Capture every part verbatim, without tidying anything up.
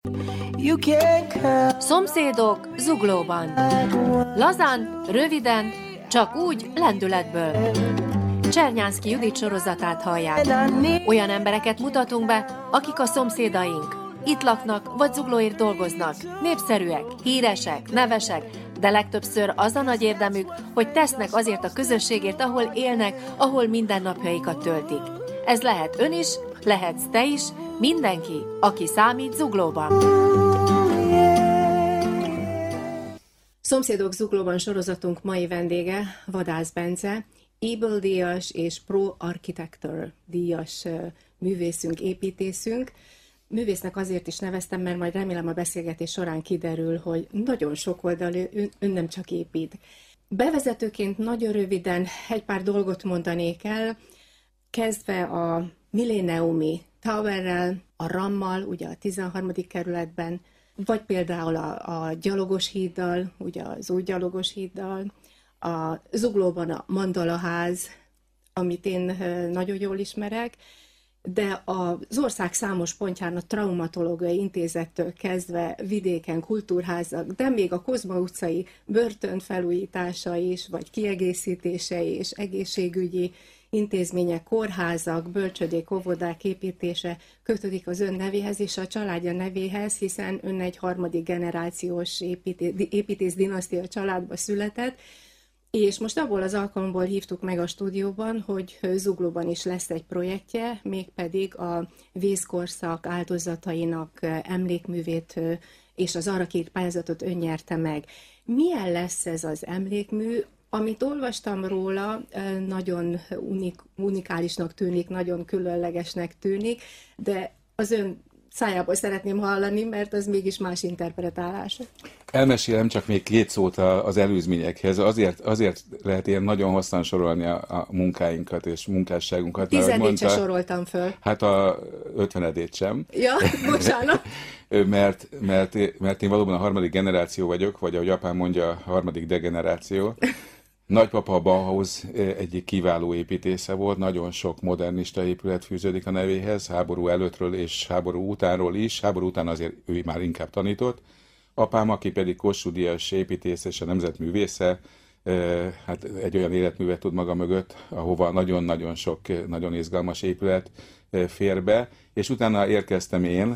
Szomszédok zuglóban. Lazán, röviden, csak úgy lendületből. Csernyánszky Judit sorozatát hallják. Olyan embereket mutatunk be, akik a szomszédaink. Itt laknak, vagy zuglóért dolgoznak. Népszerűek, híresek, nevesek, de legtöbbször az a nagy érdemük, hogy tesznek azért a közösségért, ahol élnek, ahol mindennapjaikat töltik. Ez lehet ön is, lehetsz te is, mindenki, aki számít zuglóban. Szomszédok zuglóban sorozatunk mai vendége Vadász Bence, Able díjas és Pro Architecture díjas művészünk, építészünk. Művésznek azért is neveztem, mert majd remélem a beszélgetés során kiderül, hogy nagyon sok oldalú, ön nem csak épít. Bevezetőként nagyon röviden egy pár dolgot mondanék el, kezdve a Millenniumi Towerrel, a rammal, ugye a tizenharmadik kerületben, vagy például a, a Gyalogos híddal, ugye az új Gyalogos híddal, a Zuglóban a Mandalaház, amit én nagyon jól ismerek, de az ország számos pontján a Traumatológiai Intézettől kezdve vidéken kultúrházak, de még a Kozma utcai börtön felújítása is, vagy kiegészítése és egészségügyi intézmények, kórházak, bölcsödék, óvodák építése kötődik az ön nevéhez és a családja nevéhez, hiszen ön egy harmadik generációs építész, építész dinasztia családba született, és most abból az alkalomból hívtuk meg a stúdióban, hogy Zuglóban is lesz egy projektje, mégpedig a vészkorszak áldozatainak emlékművét és az arra két pályázatot ön nyerte meg. Milyen lesz ez az emlékmű? Amit olvastam róla, nagyon unik, unikálisnak tűnik, nagyon különlegesnek tűnik, de az ön szájából szeretném hallani, mert az mégis más interpretálás. Elmesélem csak még két szót az előzményekhez. Azért, azért lehet ilyen nagyon hosszan sorolni a, a munkáinkat és munkásságunkat. Tizedét se soroltam föl. Hát a ötvenedét sem. Ja, bocsánat. mert, mert, mert én valóban a harmadik generáció vagyok, vagy ahogy apám mondja, a harmadik degeneráció. Nagypapa Bauhaus egyik kiváló építésze volt, nagyon sok modernista épület fűződik a nevéhez, háború előttről és háború utánról is, háború után azért ő már inkább tanított. Apám, aki pedig Kossuth Díjas építész és a nemzetművésze, hát egy olyan életművet tud maga mögött, ahova nagyon-nagyon sok, nagyon izgalmas épület fér be, és utána érkeztem én,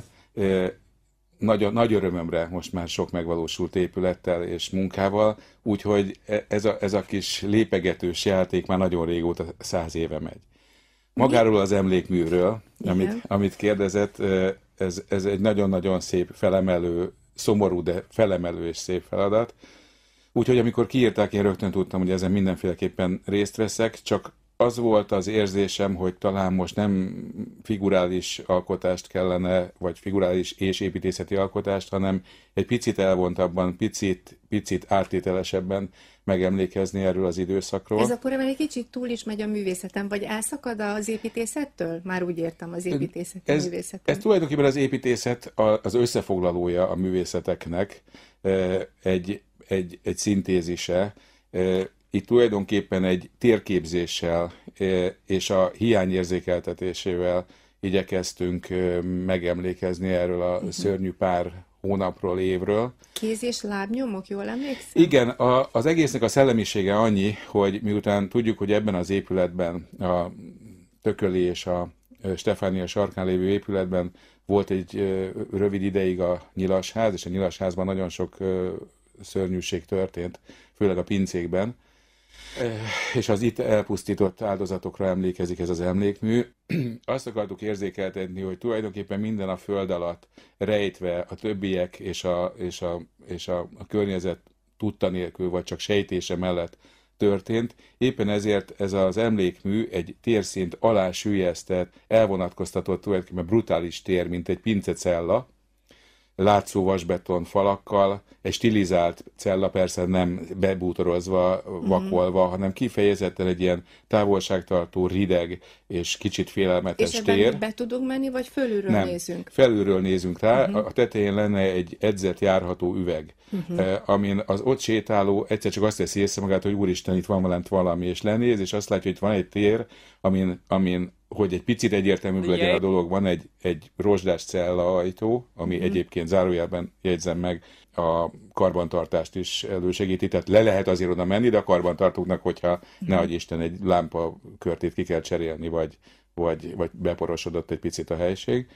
Nagy, nagy örömömre most már sok megvalósult épülettel és munkával, úgyhogy ez a, ez a kis lépegetős játék már nagyon régóta, száz éve megy. Magáról az emlékműről, amit, amit kérdezett, ez, ez egy nagyon-nagyon szép, felemelő, szomorú, de felemelő és szép feladat. Úgyhogy amikor kiírták, én rögtön tudtam, hogy ezen mindenféleképpen részt veszek, csak az volt az érzésem, hogy talán most nem figurális alkotást kellene, vagy figurális és építészeti alkotást, hanem egy picit elvontabban, picit, picit áttételesebben megemlékezni erről az időszakról. Ez akkor egy kicsit túl is megy a művészetem, vagy elszakad az építészettől? Már úgy értem, az építészeti ez, művészetem. Ez tulajdonképpen az építészet az összefoglalója a művészeteknek, egy, egy, egy szintézise. Itt tulajdonképpen egy térképzéssel és a hiányérzékeltetésével igyekeztünk megemlékezni erről a uh-huh. szörnyű pár hónapról, évről. Kéz és lábnyomok, jól emlékszem? Igen, a, az egésznek a szellemisége annyi, hogy miután tudjuk, hogy ebben az épületben, a Tököli és a Stefánia sarkán lévő épületben volt egy rövid ideig a Nyilasház, és a Nyilasházban nagyon sok szörnyűség történt, főleg a pincékben, és az itt elpusztított áldozatokra emlékezik ez az emlékmű. Azt akartuk érzékeltetni, hogy tulajdonképpen minden a föld alatt rejtve a többiek és a, és a, és a, a környezet tudta nélkül, vagy csak sejtése mellett történt. Éppen ezért ez az emlékmű egy térszint alá süllyesztett, elvonatkoztatott tulajdonképpen brutális tér, mint egy pincecella, látszó vasbeton falakkal, egy stilizált cella, persze nem bebútorozva, vakolva, mm-hmm. hanem kifejezetten egy ilyen távolságtartó, rideg és kicsit félelmetes és tér. És be tudunk menni, vagy felülről nem, nézünk? felülről nézünk rá, mm-hmm. a tetején lenne egy edzett járható üveg, mm-hmm. eh, amin az ott sétáló egyszer csak azt veszi észre magát, hogy úristen, itt van velent valami, és lenéz, és azt látja, hogy itt van egy tér, amin, amin hogy egy picit egyértelműbb legyen a dolog, van egy, egy rozsdás cellaajtó, ami mm. egyébként zárójelben jegyzem meg, a karbantartást is elősegíti, tehát le lehet azért oda menni, de a karbantartóknak, hogyha mm. ne adj Isten, egy lámpa körtét ki kell cserélni, vagy, vagy, vagy beporosodott egy picit a helység.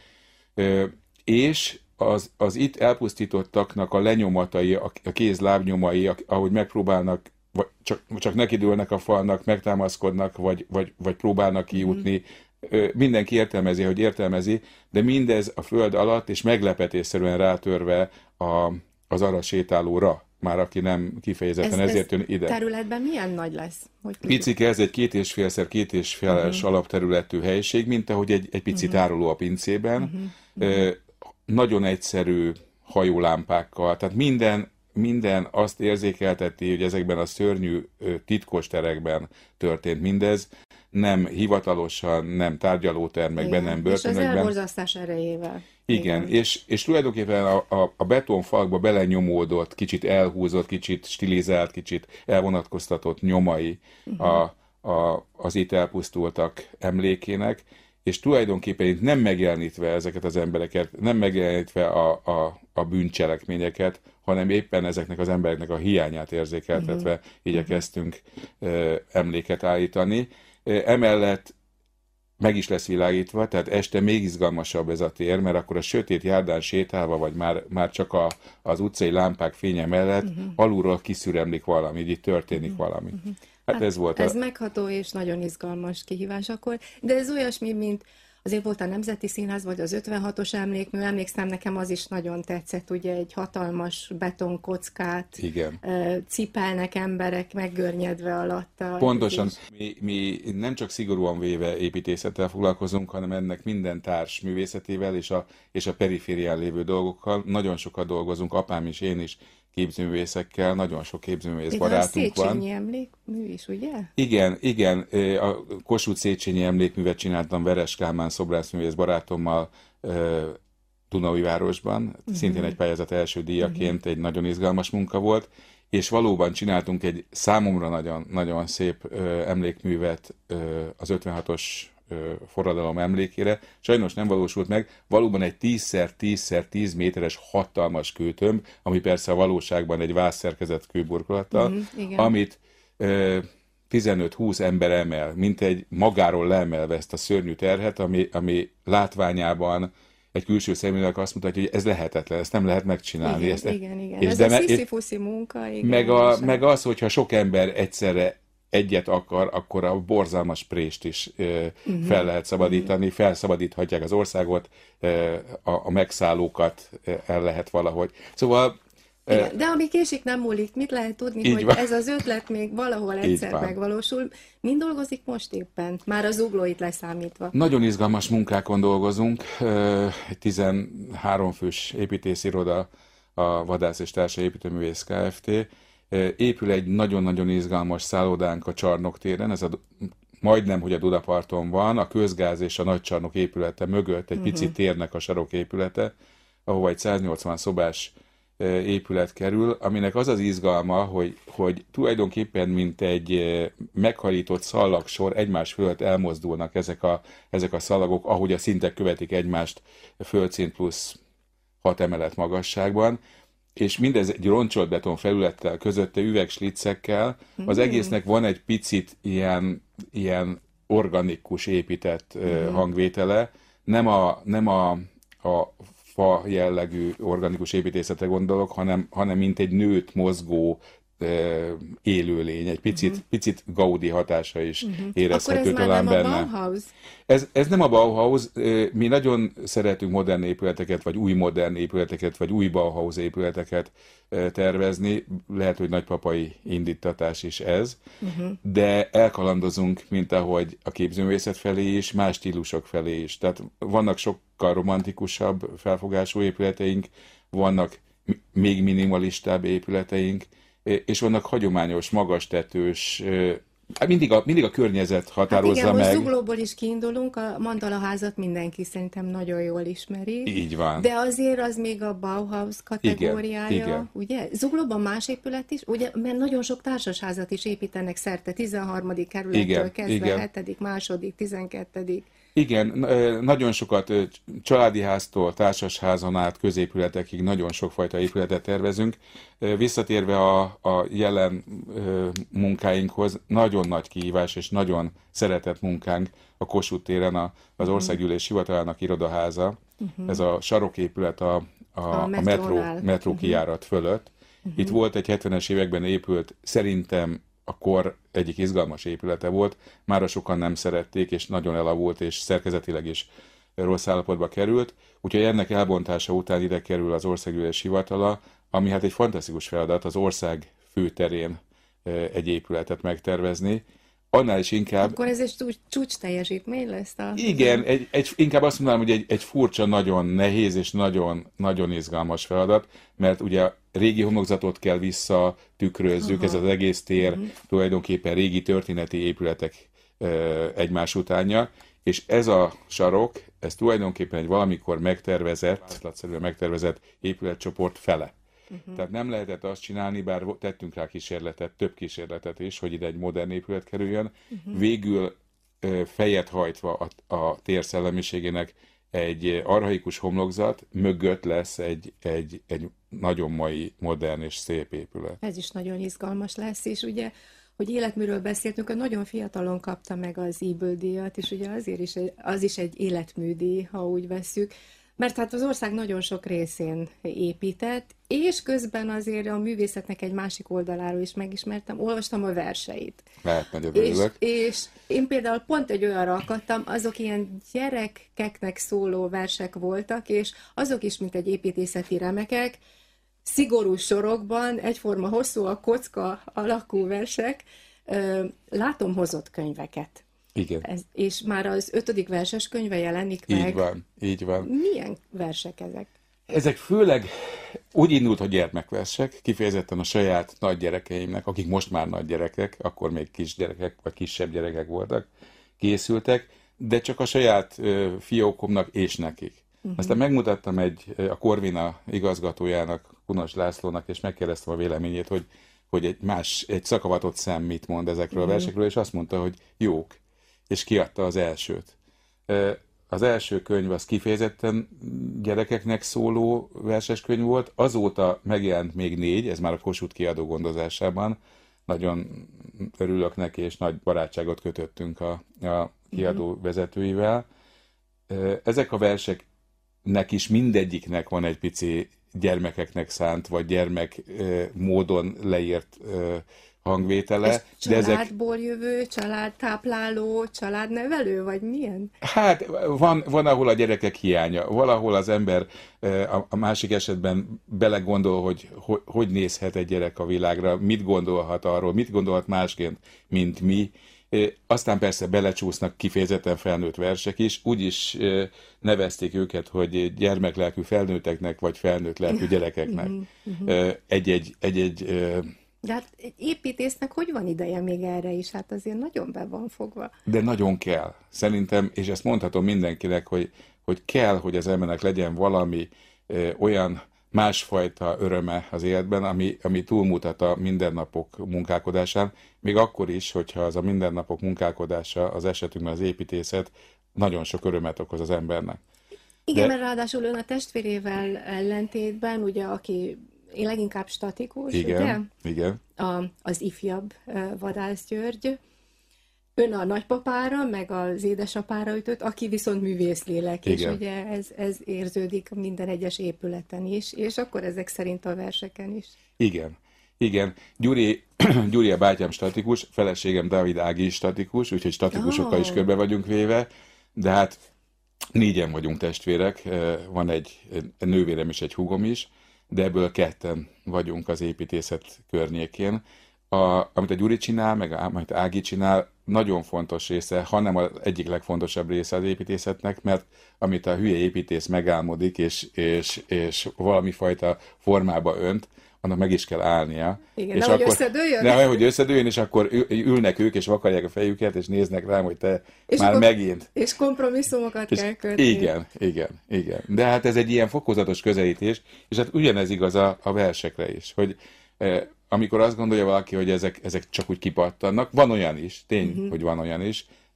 És az, az itt elpusztítottaknak a lenyomatai, a kéz lábnyomai, ahogy megpróbálnak, vagy csak, csak nekidőlnek a falnak, megtámaszkodnak, vagy, vagy, vagy próbálnak kijutni, mm. mindenki értelmezi, hogy értelmezi, de mindez a föld alatt, és meglepetésszerűen rátörve a, az arra sétálóra, már aki nem kifejezetten ez, ezért jön ide. Területben milyen nagy lesz? Hogy picike, ez egy két és félszer két és féles uh-huh. alapterületű helyiség, mint ahogy egy, egy pici uh-huh. tároló a pincében. Uh-huh. Uh, nagyon egyszerű hajólámpákkal, tehát minden, minden azt érzékelteti, hogy ezekben a szörnyű titkos terekben történt mindez, nem hivatalosan, nem tárgyalótermekben, nem börtönökben. És az elborzasztás erejével. Igen, és, és tulajdonképpen a, a, a betonfalkba belenyomódott, kicsit elhúzott, kicsit stilizált, kicsit elvonatkoztatott nyomai uh-huh. a, a, az itt elpusztultak emlékének, és tulajdonképpen itt nem megjelenítve ezeket az embereket, nem megjelenítve a, a, a bűncselekményeket, hanem éppen ezeknek az embereknek a hiányát érzékeltetve uh-huh. igyekeztünk uh, emléket állítani. Uh, emellett meg is lesz világítva, tehát este még izgalmasabb ez a tér, mert akkor a sötét járdán sétálva, vagy már, már csak a, az utcai lámpák fénye mellett uh-huh. alulról kiszüremlik valami, így itt történik uh-huh. valami. Uh-huh. Hát, hát ez volt Ez a... megható és nagyon izgalmas kihívás akkor, de ez olyasmi, mint azért volt a Nemzeti Színház, vagy az ötvenhatos emlékmű, emlékszem, nekem az is nagyon tetszett, ugye egy hatalmas betonkockát Igen. cipelnek emberek meggörnyedve alatta. Pontosan, mi, mi nem csak szigorúan véve építészettel foglalkozunk, hanem ennek minden társ művészetével és a, és a periférián lévő dolgokkal. Nagyon sokat dolgozunk, apám is, én is, képzőművészekkel, nagyon sok képzőművész barátunk van. Széchenyi emlékmű is, ugye? Igen, igen. A Kossuth Széchenyi emlékművet csináltam Veres Kálmán szobrászművész barátommal Dunaújvárosban. Uh-huh. Szintén egy pályázat első díjaként uh-huh. egy nagyon izgalmas munka volt, és valóban csináltunk egy számomra nagyon, nagyon szép emlékművet az ötvenhatos forradalom emlékére. Sajnos nem valósult meg, valóban egy tíz tíz tíz méteres hatalmas kőtömb, ami persze a valóságban egy vászszerkezet kőburkolattal, mm, amit tizenöt-húsz ember emel, mint egy magáról leemelve ezt a szörnyű terhet, ami, ami látványában egy külső személynek azt mutatja, hogy ez lehetetlen, ezt nem lehet megcsinálni. Igen, ezt, igen, igen. És ez de, a sziszifuszi munka. Igen, meg, a, meg az, hogyha sok ember egyszerre egyet akar, akkor a borzalmas prést is uh-huh. fel lehet szabadítani, felszabadíthatják az országot, a, a megszállókat el lehet valahogy. Szóval... Igen, de ami késik, nem múlik. Mit lehet tudni, hogy van. Ez az ötlet még valahol egyszer megvalósul. Mind dolgozik most éppen? Már a zuglóit leszámítva. Nagyon izgalmas munkákon dolgozunk. Egy tizenhárom fős építésziroda, a Vadász és Társa Építőművész Kft. Épül egy nagyon-nagyon izgalmas szállodánk a Csarnok téren, ez a, majdnem, hogy a Dudaparton van, a Közgáz és a Nagycsarnok épülete mögött egy uh-huh. pici térnek a saroképülete, ahova egy száznyolcvan szobás épület kerül, aminek az az izgalma, hogy, hogy tulajdonképpen mint egy megharított szallagsor egymás fölött elmozdulnak ezek a, ezek a szalagok, ahogy a szintek követik egymást földszint plusz hat emelet magasságban, és mindez egy roncsolt beton felülettel, közötte üvegslicekkel. Az egésznek van egy picit ilyen, ilyen organikus épített uh, hangvétele, nem a, nem a, a fa jellegű organikus építészetre gondolok, hanem, hanem mint egy nőtt mozgó élőlény, egy picit, uh-huh. picit Gaudi hatása is uh-huh. érezhető talán benne. Akkor ez már nem a Bauhaus? Ez, ez nem a Bauhaus, mi nagyon szeretünk modern épületeket, vagy új modern épületeket, vagy új Bauhaus épületeket tervezni, lehet, hogy nagypapai indítatás is ez, uh-huh. de elkalandozunk, mint ahogy a képzőművészet felé is, más stílusok felé is. Tehát vannak sokkal romantikusabb felfogású épületeink, vannak még minimalistább épületeink, és vannak hagyományos, magastetős, mindig a, mindig a környezet határozza hát igen, meg. Igen, Zuglóból is kiindulunk, a Mandalaházat mindenki szerintem nagyon jól ismeri. Így van. De azért az még a Bauhaus kategóriája, igen, igen. ugye? Zuglóban más épület is, ugye, mert nagyon sok társasházat is építenek szerte, tizenharmadik kerülettől igen, kezdve, igen. hetedik, második, tizenkettedik Igen, nagyon sokat családi háztól, társasházon át középületekig nagyon sokfajta épületet tervezünk. Visszatérve a, a jelen munkáinkhoz, nagyon nagy kihívás és nagyon szeretett munkánk a Kossuth téren a, az Országgyűlés Hivatalának irodaháza. Uh-huh. Ez a saroképület a, a, a, a metró, metró kijárat uh-huh. fölött. Uh-huh. Itt volt egy hetvenes években épült, szerintem a kor egyik izgalmas épülete volt, mára sokan nem szerették, és nagyon elavult, és szerkezetileg is rossz állapotba került. Úgyhogy ennek elbontása után ide kerül az Országgyűlés Hivatala, ami hát egy fantasztikus feladat, az ország főterén egy épületet megtervezni. Annál is inkább... Akkor ez egy csúcs teljesítmény lesz? A... Igen, egy, egy, inkább azt mondanám, hogy egy, egy furcsa, nagyon nehéz és nagyon, nagyon izgalmas feladat, mert ugye régi homlokzatot kell visszatükrözzük, aha. ez az egész tér uh-huh. tulajdonképpen régi történeti épületek e, egymás utánja, és ez a sarok, ez tulajdonképpen egy valamikor megtervezett, átlátszerűen megtervezett épületcsoport fele. Uh-huh. Tehát nem lehetett azt csinálni, bár tettünk rá kísérletet, több kísérletet is, hogy ide egy modern épület kerüljön. Uh-huh. Végül e, fejet hajtva a, a tér szellemiségének egy archaikus homlokzat mögött lesz egy, egy, egy nagyon mai, modern és szép épület. Ez is nagyon izgalmas lesz, és ugye, hogy életműről beszéltünk, hogy nagyon fiatalon kapta meg az Eagle-díjat, és ugye azért is, az is egy életműdíj, ha úgy vesszük, mert hát az ország nagyon sok részén épített, és közben azért a művészetnek egy másik oldaláról is megismertem, olvastam a verseit. Lehet, nagyon örülök. És, és én például pont egy olyanra akadtam, azok ilyen gyerekeknek szóló versek voltak, és azok is, mint egy építészeti remekek, szigorú sorokban, egyforma hosszú a kocka alakú versek, látom hozott könyveket. Igen. Ez, és már az ötödik verses könyve jelenik meg. Így van, így van. Milyen versek ezek? Ezek főleg úgy indult, hogy gyermekversek, kifejezetten a saját nagygyerekeimnek, akik most már nagygyerekek, akkor még kisgyerekek, vagy kisebb gyerekek voltak, készültek, de csak a saját uh, fiókomnak és nekik. Uh-huh. Aztán megmutattam egy, a Corvina igazgatójának, Kunos Lászlónak, és megkérdeztem a véleményét, hogy, hogy egy más, egy szakavatott szem mit mond ezekről uh-huh. a versekről, és azt mondta, hogy jók, és kiadta az elsőt. Az első könyv az kifejezetten gyerekeknek szóló verseskönyv volt, azóta megjelent még négy, ez már a Kossuth kiadó gondozásában. Nagyon örülök neki, és nagy barátságot kötöttünk a, a kiadó vezetőivel. Ezek a verseknek is mindegyiknek van egy pici gyermekeknek szánt, vagy gyermek módon leírt hangvétele. És családból ezek... jövő, családtápláló, családnevelő, vagy milyen? Hát van, van, ahol a gyerekek hiánya, valahol az ember a másik esetben belegondol, hogy hogy nézhet egy gyerek a világra, mit gondolhat arról, mit gondolhat másként, mint mi. Aztán persze belecsúsznak kifejezetten felnőtt versek is, úgy is nevezték őket, hogy gyermeklelkű felnőtteknek, vagy felnőtt lelkű gyerekeknek. Egy-egy... egy-egy De hát egy építésznek hogy van ideje még erre is? Hát azért nagyon be van fogva. De nagyon kell. Szerintem, és ezt mondhatom mindenkinek, hogy, hogy kell, hogy az embernek legyen valami ö, olyan másfajta öröme az életben, ami, ami túlmutat a mindennapok munkálkodásán, még akkor is, hogyha az a mindennapok munkálkodása, az esetünkben az építészet, nagyon sok örömet okoz az embernek. Igen, De... mert ráadásul ön a testvérével ellentétben, ugye, aki én leginkább statikus, igen, ugye? Igen. A, az ifjabb Vadász György. Ön a nagypapára, meg az édesapára ütött, aki viszont művészlélek, és ugye ez, ez érződik minden egyes épületen is, és akkor ezek szerint a verseken is. Igen, igen. Gyuri, Gyuri a bátyám statikus, feleségem Dávid Ági is statikus, úgyhogy statikusokkal oh. is körbe vagyunk véve, de hát négyen vagyunk testvérek, van egy nővérem és egy húgom is, de ebből ketten vagyunk az építészet környékén. A, amit a Gyuri csinál, meg a, amit Ági csinál, nagyon fontos része, hanem az egyik legfontosabb része az építészetnek, mert amit a hülye építész megálmodik, és, és, és valami fajta formába önt, annak meg is kell állnia. Igen, és nehogy akkor, összedőljön. Nehogy hogy összedőljön, és akkor ülnek ők, és vakarják a fejüket, és néznek rám, hogy te és már akkor, megint. És kompromisszumokat és kell kötni. Igen, igen, igen. De hát ez egy ilyen fokozatos közelítés, és hát ugyanez igaz a, a versekre is, hogy eh, amikor azt gondolja valaki, hogy ezek, ezek csak úgy kipattannak, van olyan is, tény, uh-huh. hogy van olyan is,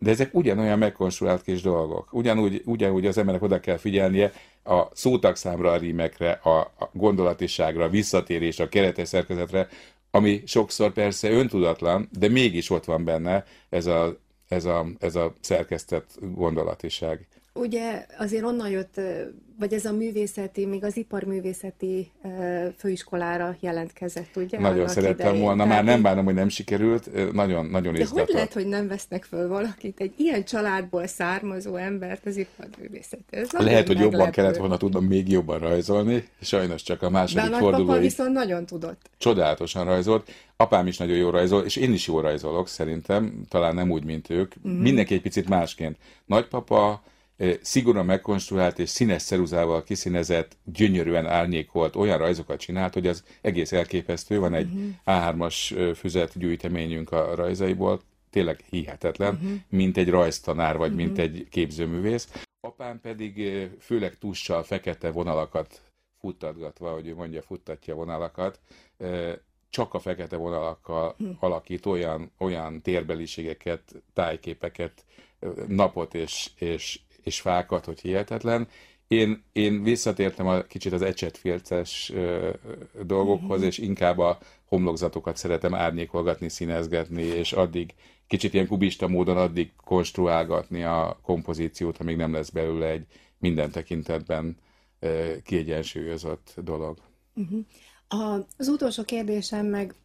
de ezek ugyanolyan megkonstruált kis dolgok. Ugyanúgy, ugyanúgy az emberek oda kell figyelnie a szótagszámra, a rímekre, a, a gondolatiságra, a visszatérésre, a keretes szerkezetre, ami sokszor persze öntudatlan, de mégis ott van benne ez a, ez a, ez a szerkesztett gondolatiság. Ugye azért onnan jött, vagy ez a művészeti, még az iparművészeti főiskolára jelentkezett, ugye? Nagyon szerettem idején. volna, Tehát már nem bánom, hogy nem sikerült, nagyon, nagyon izgatott. De hogy lehet, hogy nem vesznek föl valakit, egy ilyen családból származó embert az iparművészet? Lehet, hogy jobban kellett volna tudnom még jobban rajzolni, sajnos csak a második fordulóig. De a nagypapa viszont nagyon tudott. Csodálatosan rajzolt, apám is nagyon jól rajzol, és én is jól rajzolok szerintem, talán nem úgy, mint ők. Mm-hmm. Mindenki egy picit másként. Nagypapa szigorúan megkonstruált és színes ceruzával kiszínezett, gyönyörűen árnyékolt olyan rajzokat csinált, hogy az egész elképesztő. Van egy uh-huh. á hármas füzet gyűjteményünk a rajzaiból, tényleg hihetetlen, uh-huh. mint egy rajztanár, vagy uh-huh. mint egy képzőművész. Apám pedig főleg tussal fekete vonalakat futtatgatva, hogy ő mondja, futtatja vonalakat, csak a fekete vonalakkal uh-huh. alakít olyan, olyan térbeliségeket, tájképeket, napot és, és és fákat, hogy hihetetlen. Én, én visszatértem a kicsit az ecsetfilces ö, dolgokhoz, mm-hmm. és inkább a homlokzatokat szeretem árnyékolgatni, színezgetni, és addig kicsit ilyen kubista módon addig konstruálgatni a kompozíciót, amíg nem lesz belőle egy minden tekintetben ö, kiegyensúlyozott dolog. Mm-hmm. A, az utolsó kérdésem meg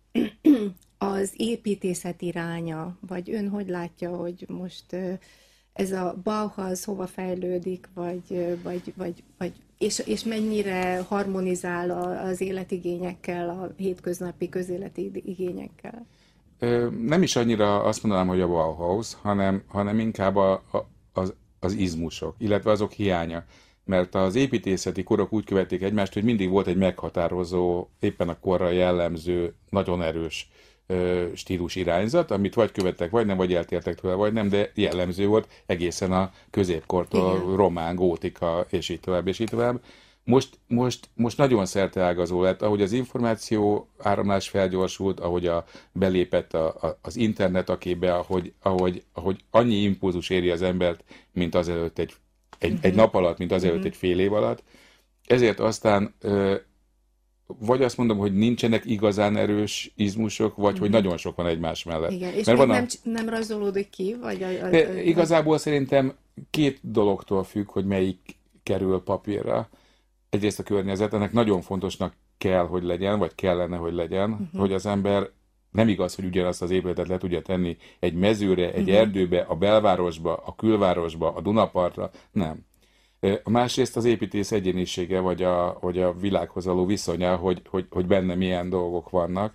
az építészet iránya, vagy ön hogy látja, hogy most ez a Bauhaus hova fejlődik, vagy, vagy, vagy, vagy és, és mennyire harmonizál az életigényekkel, a hétköznapi közéleti igényekkel? Nem is annyira azt mondanám, hogy a Bauhaus, hanem, hanem inkább a, a, az, az izmusok, illetve azok hiánya. Mert az építészeti korok úgy követték egymást, hogy mindig volt egy meghatározó, éppen a korra jellemző, nagyon erős stílus irányzat, amit vagy követtek, vagy nem, vagy eltértek tőle, vagy nem, de jellemző volt egészen a középkortól, igen. román, gótika, és így tovább, és így tovább. Most, most, most nagyon szerteágazó lett, ahogy az információ áramlás felgyorsult, ahogy a, belépett a, a, az internet a képbe, ahogy, ahogy, ahogy annyi impulzus éri az embert, mint azelőtt egy, egy, uh-huh. egy nap alatt, mint azelőtt uh-huh. egy fél év alatt. Ezért aztán ö, vagy azt mondom, hogy nincsenek igazán erős izmusok, vagy mm. hogy nagyon sok van egymás mellett. Igen, és még nem, a... nem rajzolódik ki? Vagy a, a, a... Igazából szerintem két dologtól függ, hogy melyik kerül papírra. Egyrészt a környezet, ennek nagyon fontosnak kell, hogy legyen, vagy kellene, hogy legyen, uh-huh. hogy az ember nem igaz, hogy ugyanazt az épületet le tudja tenni egy mezőre, egy uh-huh. erdőbe, a belvárosba, a külvárosba, a Dunapartra, nem. A másrészt az építész egyénisége, vagy a, vagy a világhoz való viszonya, hogy, hogy, hogy benne milyen dolgok vannak.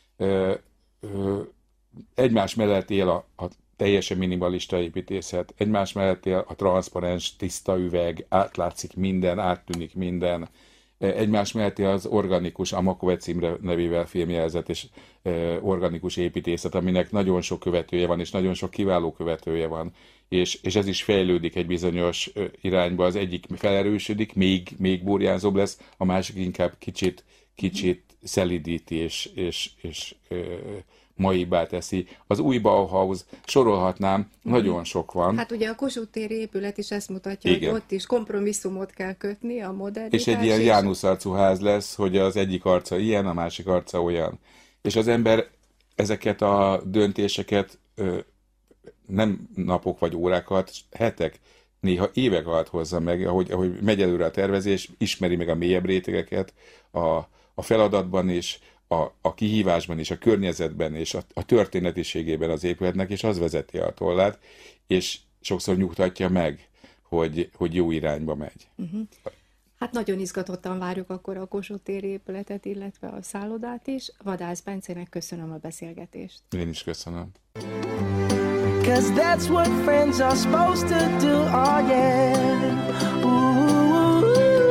Egymás mellett él a, a teljesen minimalista építészet, egymás mellett él a transzparens, tiszta üveg, átlátszik minden, áttűnik minden. Egymás mellett él az organikus, a Makovec Imre nevével filmjelzett és organikus építészet, aminek nagyon sok követője van, és nagyon sok kiváló követője van. És, és ez is fejlődik egy bizonyos irányba, az egyik felerősödik, még, még burjánzóbb lesz, a másik inkább kicsit, kicsit szelidíti és, és, és ö, maibbá teszi. Az új Bauhaus, sorolhatnám, mm. nagyon sok van. Hát ugye a Kossuth téri épület is ezt mutatja, igen. hogy ott is kompromisszumot kell kötni a modernitás. És egy ilyen Jánusz arcú ház lesz, hogy az egyik arca ilyen, a másik arca olyan. És az ember ezeket a döntéseket ö, nem napok vagy órákat, hetek, néha évek alatt hozza meg, ahogy, ahogy megy előre a tervezés, ismeri meg a mélyebb rétegeket a, a feladatban is, a, a kihívásban is, a környezetben és a, a történetiségében az épületnek, és az vezeti a tollát, és sokszor nyugtatja meg, hogy, hogy jó irányba megy. Uh-huh. Hát nagyon izgatottan várjuk akkor a Kossuth téri épületet, illetve a szállodát is. Vadász Bencének köszönöm a beszélgetést. Én is köszönöm. 'Cause that's what friends are supposed to do, oh yeah. Ooh,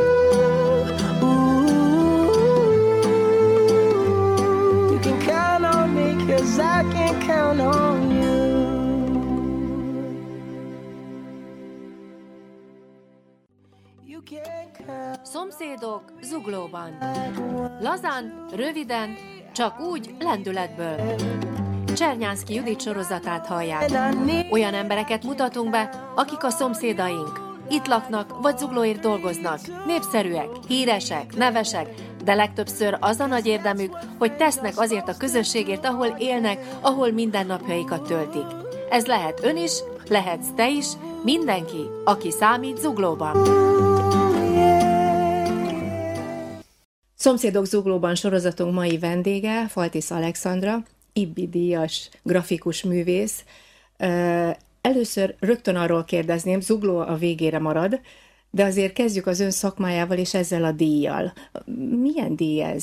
ooh. You can count on me 'cause I can count on you. You can count. Szomszédok Zuglóban. Lazán, röviden, csak úgy lendületből. Csernyánszky Judit sorozatát hallják. And I need Olyan embereket mutatunk be, akik a szomszédaink. Itt laknak, vagy zuglóért dolgoznak. Népszerűek, híresek, nevesek, de legtöbbször az a nagy érdemük, hogy tesznek azért a közösségért, ahol élnek, ahol mindennapjaikat töltik. Ez lehet ön is, lehetsz te is, mindenki, aki számít Zuglóban. Szomszédok Zuglóban sorozatunk mai vendége Faltis Alexandra, Ibbi-díjas grafikus művész. Először rögtön arról kérdezném, Zugló a végére marad, de azért kezdjük az ön szakmájával és ezzel a díjjal. Milyen díj ez?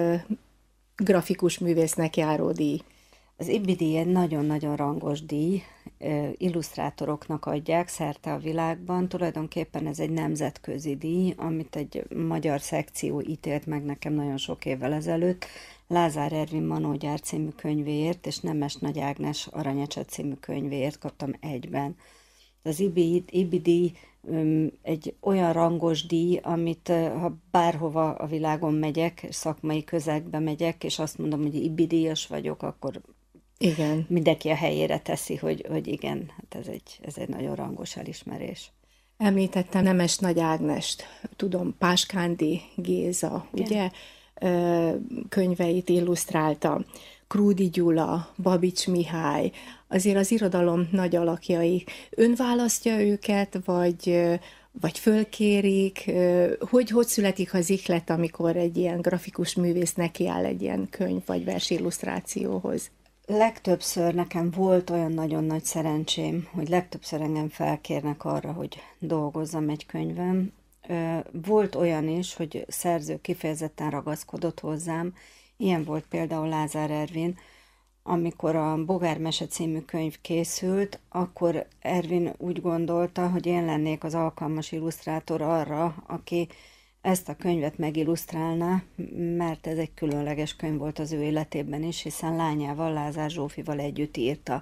Grafikus művésznek járó díj. Az Ibbi-díj egy nagyon-nagyon rangos díj, illusztrátoroknak adják szerte a világban. Tulajdonképpen ez egy nemzetközi díj, amit egy magyar szekció ítélt meg nekem nagyon sok évvel ezelőtt, Lázár Ervin Manógyár című könyvéért, és Nemes Nagy Ágnes Aranyecse című könyvéért kaptam egyben. Az Ibbi-díj egy olyan rangos díj, amit ha bárhova a világon megyek, szakmai közegbe megyek, és azt mondom, hogy Ibbi-díjas vagyok, akkor igen, mindenki a helyére teszi, hogy, hogy igen, hát ez egy, ez egy nagyon rangos elismerés. Említettem Nemes Nagy Ágnest, tudom, Páskándi Géza, igen, ugye, könyveit illusztrálta, Krúdi Gyula, Babics Mihály, azért az irodalom nagy alakjai. Ön választja őket, vagy, vagy fölkérik? Hogy, hogy születik az ihlet, amikor egy ilyen grafikus művész nekiáll egy ilyen könyv vagy versillusztrációhoz? Legtöbbször nekem volt olyan nagyon nagy szerencsém, hogy legtöbbször engem felkérnek arra, hogy dolgozzam egy könyvem. Volt olyan is, hogy szerző kifejezetten ragaszkodott hozzám. Ilyen volt például Lázár Ervin. Amikor a Bogármese című könyv készült, akkor Ervin úgy gondolta, hogy én lennék az alkalmas illusztrátor arra, aki ezt a könyvet megillusztrálná, mert ez egy különleges könyv volt az ő életében is, hiszen lányával, Lázár Zsófival együtt írta.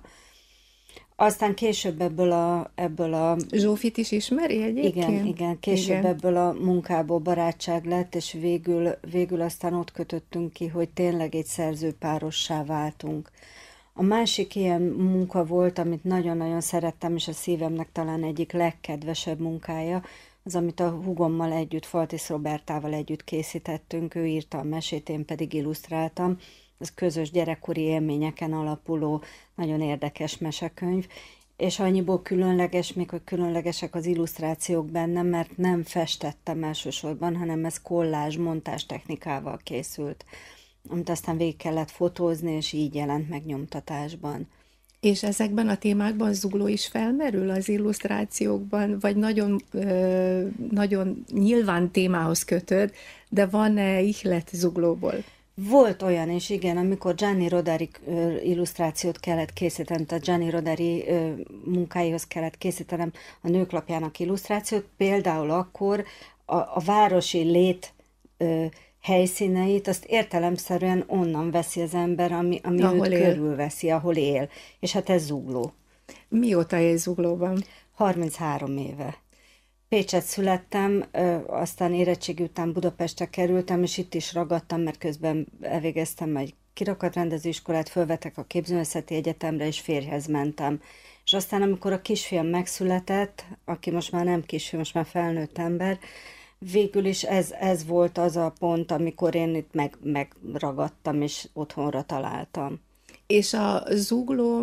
Aztán később ebből a... Ebből a Zsófit is ismeri egyébként? Igen, igen, később igen. ebből a munkából barátság lett, és végül, végül aztán ott kötöttünk ki, hogy tényleg egy szerzőpárossá váltunk. A másik ilyen munka volt, amit nagyon-nagyon szerettem, és a szívemnek talán egyik legkedvesebb munkája, az, amit a húgommal együtt, Faltis Robertával együtt készítettünk, ő írta a mesét, én pedig illusztráltam. Ez közös gyerekkori élményeken alapuló, nagyon érdekes mesekönyv, és annyiból különleges, még hogy különlegesek az illusztrációk benne, mert nem festettem elsősorban, hanem ez kollázs, montás technikával készült, amit aztán végig kellett fotózni, és így jelent meg nyomtatásban. És ezekben a témákban Zugló is felmerül az illusztrációkban, vagy nagyon, ö, nagyon nyilván témához kötöd, de van-e ihlet Zuglóból? Volt olyan is, igen, amikor Gianni Rodari illusztrációt kellett készítenem, tehát Gianni Rodari munkáihoz kellett készítenem a Nőklapjának illusztrációt, például akkor a, a városi lét ö, helyszíneit, azt értelemszerűen onnan veszi az ember, ami, ami őt él. Körülveszi, ahol él. És hát ez Zugló. Mióta él Zuglóban? harminchárom éve. Pécset születtem, aztán érettségi után Budapestre kerültem, és itt is ragadtam, mert közben elvégeztem egy kirakatrendezőiskolát, fölvettek a Képzőművészeti Egyetemre, és férjhez mentem. És aztán, amikor a kisfiam megszületett, aki most már nem kisfiam, most már felnőtt ember, végül is ez, ez volt az a pont, amikor én itt meg, megragadtam, és otthonra találtam. És a Zugló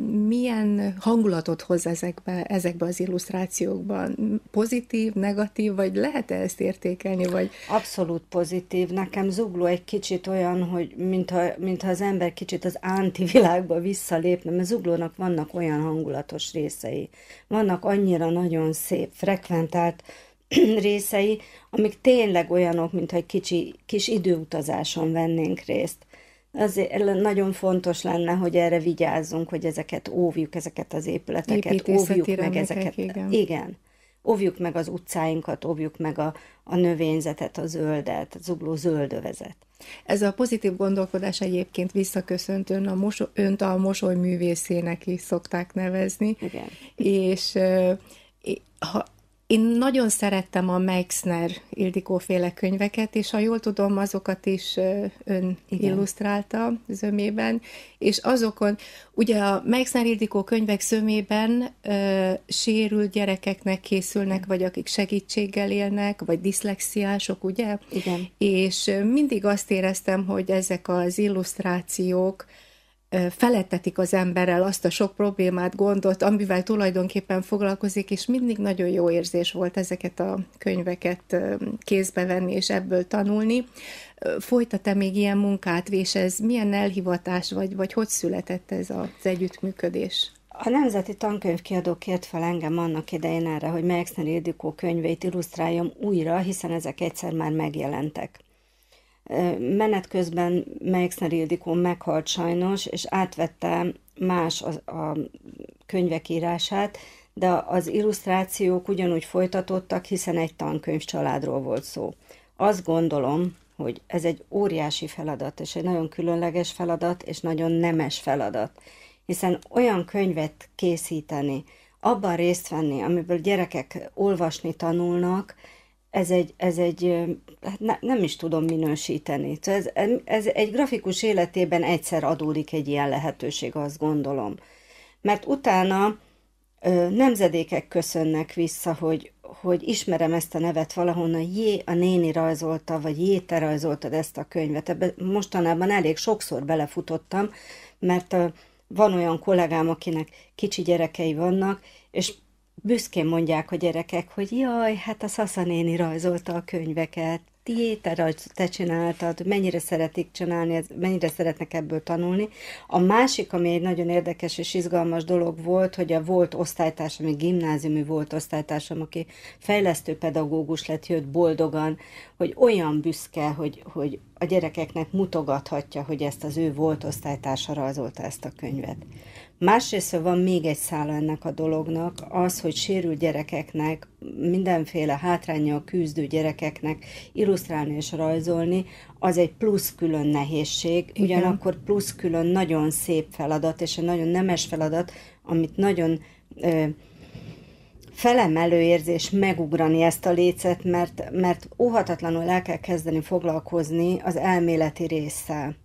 milyen hangulatot hoz ezekbe, ezekbe az illusztrációkban? Pozitív, negatív, vagy lehet-e ezt értékelni? Vagy... Abszolút pozitív. Nekem Zugló egy kicsit olyan, hogy mintha, mintha az ember kicsit az antivilágba visszalépne, mert Zuglónak vannak olyan hangulatos részei. Vannak annyira nagyon szép, frekventált részei, amik tényleg olyanok, mintha egy kicsi, kis időutazáson vennénk részt. Azért nagyon fontos lenne, hogy erre vigyázzunk, hogy ezeket óvjuk, ezeket az épületeket, óvjuk meg remekek, ezeket. Igen. igen. Óvjuk meg az utcáinkat, óvjuk meg a, a növényzetet, a zöldet, a Zugló zöldövezet. Ez a pozitív gondolkodás egyébként visszaköszönt ön a moso- önt a mosoly művészének is szokták nevezni. Igen. És ha Én nagyon szerettem a Meixner Ildikó féle könyveket, és ha jól tudom, azokat is ön Igen. illusztrálta zömében, és azokon, ugye a Meixner Ildikó könyvek zömében ö, sérült gyerekeknek készülnek, vagy akik segítséggel élnek, vagy diszlexiások, ugye? Igen. És mindig azt éreztem, hogy ezek az illusztrációk felettetik az emberrel azt a sok problémát, gondot, amivel tulajdonképpen foglalkozik, és mindig nagyon jó érzés volt ezeket a könyveket kézbe venni, és ebből tanulni. Folytat-e még ilyen munkát, és ez milyen elhivatás, vagy, vagy hogy született ez az együttműködés? A Nemzeti Tankönyvkiadó kért fel engem annak idején erre, hogy Meixner Ildikó könyveit illusztráljam újra, hiszen ezek egyszer már megjelentek. Menet közben Meixner Ildikó meghalt sajnos, és átvette más a, a könyvek írását, de az illusztrációk ugyanúgy folytatódtak, hiszen egy tankönyv családról volt szó. Azt gondolom, hogy ez egy óriási feladat, és egy nagyon különleges feladat, és nagyon nemes feladat, hiszen olyan könyvet készíteni, abban részt venni, amiből gyerekek olvasni tanulnak, Ez egy, ez egy ne, nem is tudom minősíteni. Ez, ez egy grafikus életében egyszer adódik egy ilyen lehetőség, azt gondolom. Mert utána ö, nemzedékek köszönnek vissza, hogy, hogy ismerem ezt a nevet valahonnan, jé, a néni rajzolta, vagy jé, te rajzoltad ezt a könyvet. Ebbe mostanában elég sokszor belefutottam, mert ö, van olyan kollégám, akinek kicsi gyerekei vannak, és büszkén mondják a gyerekek, hogy jaj, hát a Szasza néni rajzolta a könyveket, tié, te, rajz, te csináltad, mennyire szeretik csinálni, mennyire szeretnek ebből tanulni. A másik, ami egy nagyon érdekes és izgalmas dolog volt, hogy a volt osztálytársam, egy gimnáziumi volt osztálytársam, aki fejlesztő pedagógus lett, jött boldogan, hogy olyan büszke, hogy, hogy a gyerekeknek mutogathatja, hogy ezt az ő volt osztálytársa rajzolta ezt a könyvet. Másrészt van még egy szála ennek a dolognak, az, hogy sérült gyerekeknek, mindenféle hátránnyal küzdő gyerekeknek illusztrálni és rajzolni, az egy plusz külön nehézség, Igen. ugyanakkor plusz külön nagyon szép feladat, és egy nagyon nemes feladat, amit nagyon ö, felemelő érzés megugrani ezt a lécet, mert, mert óhatatlanul el kell kezdeni foglalkozni az elméleti résszel.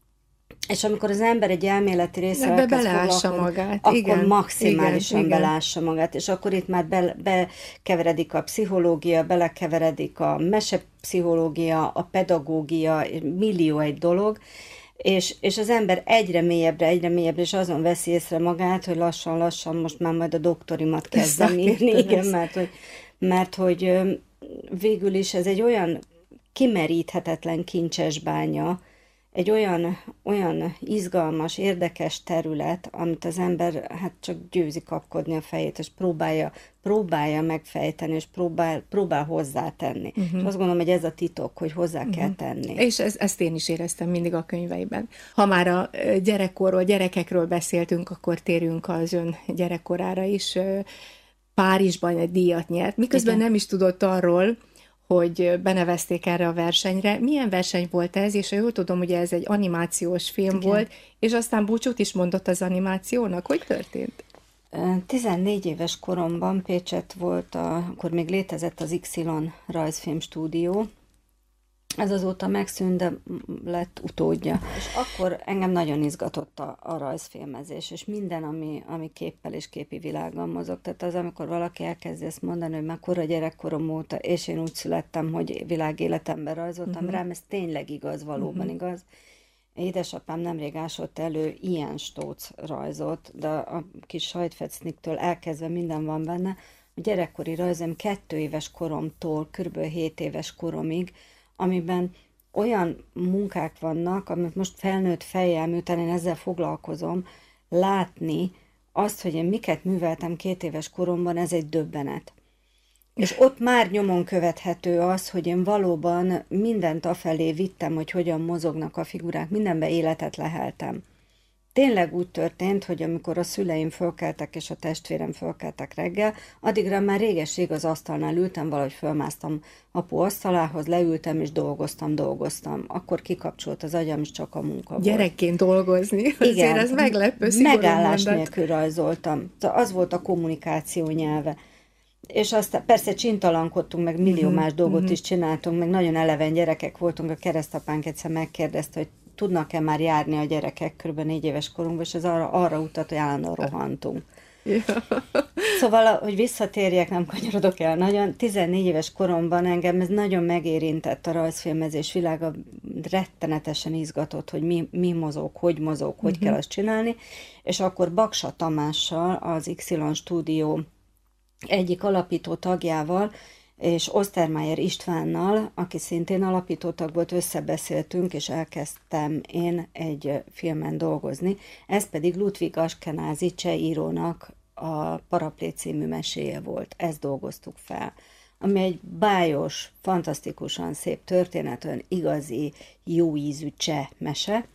És amikor az ember egy elméleti része elkezd foglalkozni, magát. akkor igen, maximálisan igen, belássa igen. magát, és akkor itt már be, bekeveredik a pszichológia, belekeveredik a mesepszichológia, a pedagógia, millió egy dolog, és, és az ember egyre mélyebbre, egyre mélyebbre, és azon veszi észre magát, hogy lassan-lassan most már majd a doktorimat kezdem írni, igen, mert hogy, mert hogy végül is ez egy olyan kimeríthetetlen kincses bánya, egy olyan, olyan izgalmas, érdekes terület, amit az ember hát csak győzi kapkodni a fejét, és próbálja, próbálja megfejteni, és próbál, próbál hozzátenni. Uh-huh. És azt gondolom, hogy ez a titok, hogy hozzá uh-huh. kell tenni. És ez, ezt én is éreztem mindig a könyveiben. Ha már a gyerekkorról, gyerekekről beszéltünk, akkor térjünk az ön gyerekkorára is. Párizsban egy díjat nyert, miközben Igen. nem is tudott arról, hogy benevezték erre a versenyre. Milyen verseny volt ez, és jól tudom, hogy ez egy animációs film Igen. volt, és aztán búcsút is mondott az animációnak. Hogy történt? tizennégy éves koromban Pécsett volt, a, akkor még létezett az Y rajzfilm stúdió, ez azóta megszűnt, de lett utódja. És akkor engem nagyon izgatott a, a rajzfilmezés, és minden, ami, ami képpel és képi világban mozog. Tehát az, amikor valaki elkezdi ezt mondani, hogy már kora gyerekkorom óta, és én úgy születtem, hogy világéletemben rajzoltam uh-huh. rám, ez tényleg igaz, valóban uh-huh. igaz. Édesapám nemrég ásott elő ilyen stóc rajzot, de a kis sajtfecniktől elkezdve minden van benne. A gyerekkori rajzom kettő éves koromtól kb. hét éves koromig, amiben olyan munkák vannak, amit most felnőtt fejjel, miután én ezzel foglalkozom, látni azt, hogy én miket műveltem két éves koromban, ez egy döbbenet. És ott már nyomon követhető az, hogy én valóban mindent afelé vittem, hogy hogyan mozognak a figurák, mindenbe életet leheltem. Tényleg úgy történt, hogy amikor a szüleim fölkeltek, és a testvérem fölkeltek reggel, addigra már réges-rég az asztalnál ültem, valahogy fölmásztam apu asztalához, leültem, és dolgoztam, dolgoztam. Akkor kikapcsolt az agyam, és csak a munka volt. Gyerekként dolgozni, igen, azért ez meglepő, szigorú megállás mondat. Nélkül rajzoltam. Az volt a kommunikáció nyelve. és aztán persze csintalankodtunk, meg millió más dolgot uh-huh. is csináltunk, meg nagyon eleven gyerekek voltunk, a keresztapánk egyszer megkérdezte, hogy tudnak-e már járni a gyerekek, kb. négy éves korunkban, és ez arra, arra utat, hogy állandóan rohantunk. Ja. Szóval, hogy visszatérjek, nem kanyarodok el nagyon, tizennégy éves koromban engem ez nagyon megérintett a rajzfilmezés világa, rettenetesen izgatott, hogy mi, mi mozog, hogy mozog, hogy uh-huh. kell azt csinálni, és akkor Baksa Tamással, az Y Stúdió egyik alapító tagjával, és Ostermeyer Istvánnal, aki szintén alapítótag volt, összebeszéltünk, és elkezdtem én egy filmen dolgozni. Ez pedig Ludwig Aschkenázy cseh írónak a Paraplé című meséje volt. Ezt dolgoztuk fel. Ami egy bájos, fantasztikusan szép történet, olyan igazi, jó ízű cseh mese.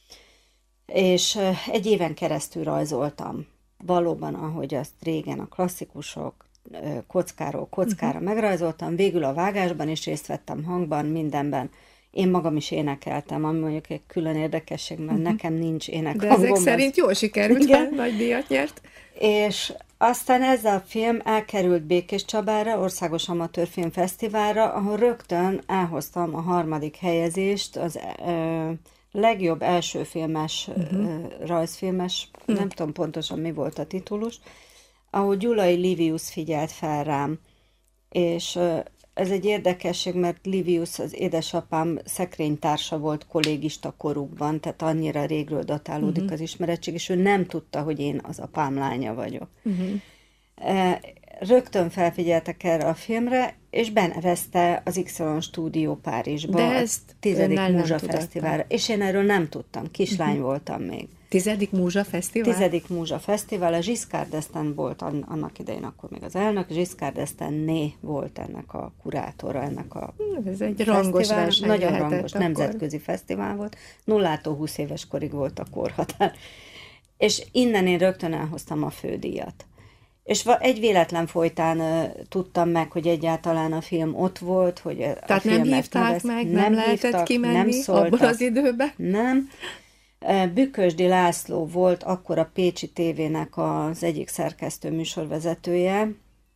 És egy éven keresztül rajzoltam. Valóban, ahogy azt régen a klasszikusok, kockáról kockára uh-huh. megrajzoltam, végül a vágásban is részt vettem, hangban, mindenben. Én magam is énekeltem, ami mondjuk egy külön érdekesség, mert uh-huh. nekem nincs énekhangom. De ezek szerint jól sikerült, igen. Nagy díjat nyert. És aztán ez a film elkerült Békéscsabára, Országos Amatőr Filmfesztiválra, ahol rögtön elhoztam a harmadik helyezést, az ö, legjobb első filmes, uh-huh. ö, rajzfilmes, uh-huh. nem tudom pontosan mi volt a titulus, ahol Gyulai Livius figyelt fel rám, és ez egy érdekesség, mert Livius az édesapám szekrénytársa volt kollégista korukban, tehát annyira régről datálódik uh-huh. az ismerettség, és ő nem tudta, hogy én az apám lánya vagyok. Uh-huh. Rögtön felfigyeltek erre a filmre, és benevezte az Y Stúdió Párizsba, de ezt a tizedik Múzsa Fesztiválra. És én erről nem tudtam, kislány uh-huh. voltam még. Tizedik Múzsa Fesztivál? Tizedik Múzsa Fesztivál, a Giscard d'Estaing volt annak idején akkor még az elnök, Giscard d'Estaing volt ennek a kurátora, ennek a Ez egy rangos verseny. Nagyon rangos, akkor. Nemzetközi fesztivál volt. Nullától húsz éves korig volt a korhatár. És innen én rögtön elhoztam a fődíjat. És egy véletlen folytán uh, tudtam meg, hogy egyáltalán a film ott volt, hogy a Tehát nem hívták nevez, meg, nem, nem lehetett hívtak, kimenni nem szóltak, abban az időben? Nem. Bükkösdi László volt akkor a Pécsi tévének az egyik szerkesztő műsorvezetője.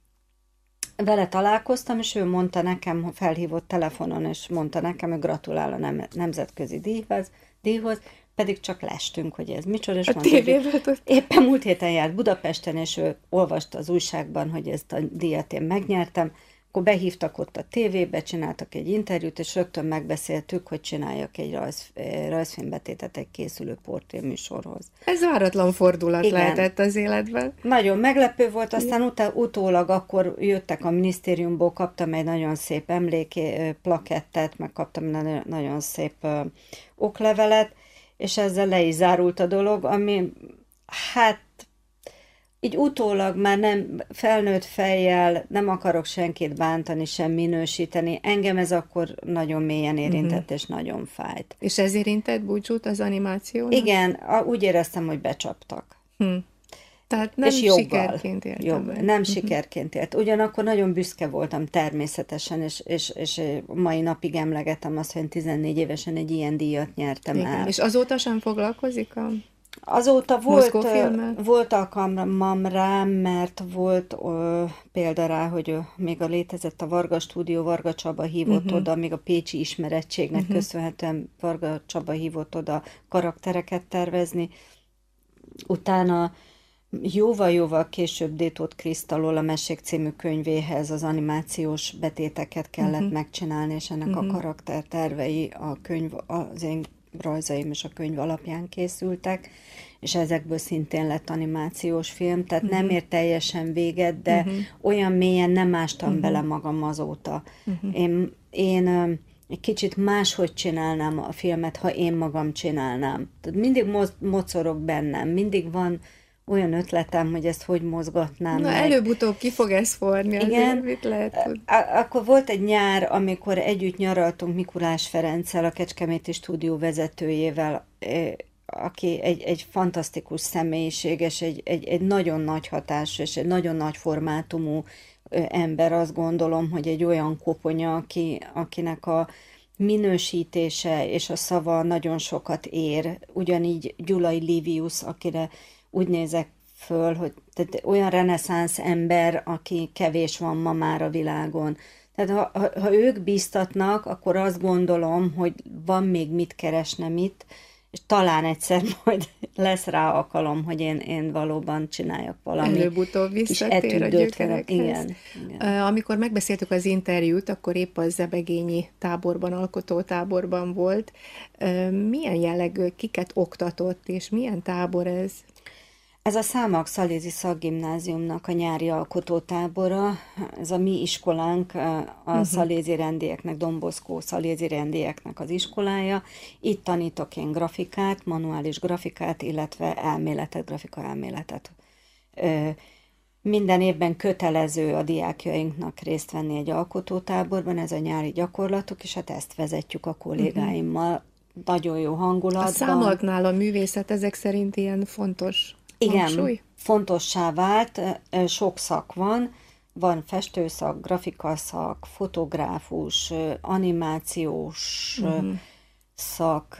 Vele találkoztam, és ő mondta nekem, felhívott telefonon, és mondta nekem, hogy gratulál a nem, nemzetközi díjhoz, díjhoz, pedig csak lestünk, hogy ez micsoda. És a mondta, tévében hogy éppen múlt héten járt Budapesten, és ő olvasta az újságban, hogy ezt a díjat én megnyertem. Akkor behívtak ott a tévébe, csináltak egy interjút, és rögtön megbeszéltük, hogy csináljak egy rajz, rajzfilmbetétet egy készülő portréműsorhoz. Ez váratlan fordulat igen. lehetett az életben. Nagyon meglepő volt, aztán utá, utólag akkor jöttek a minisztériumból, kaptam egy nagyon szép emléké plakettet, meg kaptam egy nagyon szép ö, oklevelet, és ezzel le is zárult a dolog, ami hát így utólag már nem felnőtt fejjel, nem akarok senkit bántani, sem minősíteni. Engem ez akkor nagyon mélyen érintett, uh-huh. és nagyon fájt. És ez érintett búcsút az animációnak? Igen, úgy éreztem, hogy becsaptak. Hm. Tehát nem és sikerként éltem. Jobb, nem uh-huh. sikerként élt. Ugyanakkor nagyon büszke voltam természetesen, és, és, és mai napig emlegetem azt, hogy tizennégy évesen egy ilyen díjat nyertem igen. el. És azóta sem foglalkozik a... Azóta volt, volt alkalmam rám, mert volt ö, példa rá, hogy ö, még a létezett a Varga Stúdió, Varga Csaba hívott uh-huh. oda, még a pécsi ismerettségnek uh-huh. köszönhetően Varga Csaba hívott oda karaktereket tervezni. Utána jóval-jóval később Détót Krisztalól a Mesék című könyvéhez az animációs betéteket kellett uh-huh. megcsinálni, és ennek uh-huh. a karaktertervei a könyv, az én rajzaim és a könyv alapján készültek, és ezekből szintén lett animációs film, tehát uh-huh. nem ért teljesen véget, de uh-huh. olyan mélyen nem ástam uh-huh. bele magam azóta. Uh-huh. Én, én egy kicsit máshogy csinálnám a filmet, ha én magam csinálnám. Tehát mindig mo- mocorog bennem, mindig van olyan ötletem, hogy ezt hogy mozgatnám. Na, meg. Előbb-utóbb ki fog ez forni, igen, azért mit lehet tudni. Akkor volt egy nyár, amikor együtt nyaraltunk Mikulás Ferenccel, a Kecskeméti stúdió vezetőjével, aki egy, egy fantasztikus személyiség, és egy, egy, egy nagyon nagy hatású, és egy nagyon nagy formátumú ember, azt gondolom, hogy egy olyan koponya, aki, akinek a minősítése és a szava nagyon sokat ér. Ugyanígy Gyulai Livius, akire úgy nézek föl, hogy tehát olyan reneszánsz ember, aki kevés van ma már a világon. Tehát ha, ha, ha ők bíztatnak, akkor azt gondolom, hogy van még mit keresnem itt, és talán egyszer majd lesz rá alkalom, hogy én, én valóban csináljak valami. Előbb-utóbb visszatér a gyökerekhez. Igen, igen. Amikor megbeszéltük az interjút, akkor épp a zebegényi táborban, alkotótáborban volt. Milyen jellegű, kiket oktatott, és milyen tábor ez? Ez a Számak Szalézi Szakgimnáziumnak a nyári alkotótábora, ez a mi iskolánk, a uh-huh. szalézi rendieknek, Don Bosco szalézi rendieknek az iskolája. Itt tanítok én grafikát, manuális grafikát, illetve elméletet, grafika elméletet. Minden évben kötelező a diákjainknak részt venni egy alkotótáborban, ez a nyári gyakorlatok, és hát ezt vezetjük a kollégáimmal. Uh-huh. Nagyon jó hangulatban. A számaknál a művészet ezek szerint ilyen fontos. Igen, hangsúly? Fontossá vált, sok szak van, van festőszak, grafikaszak, fotográfus, animációs uh-huh. szak,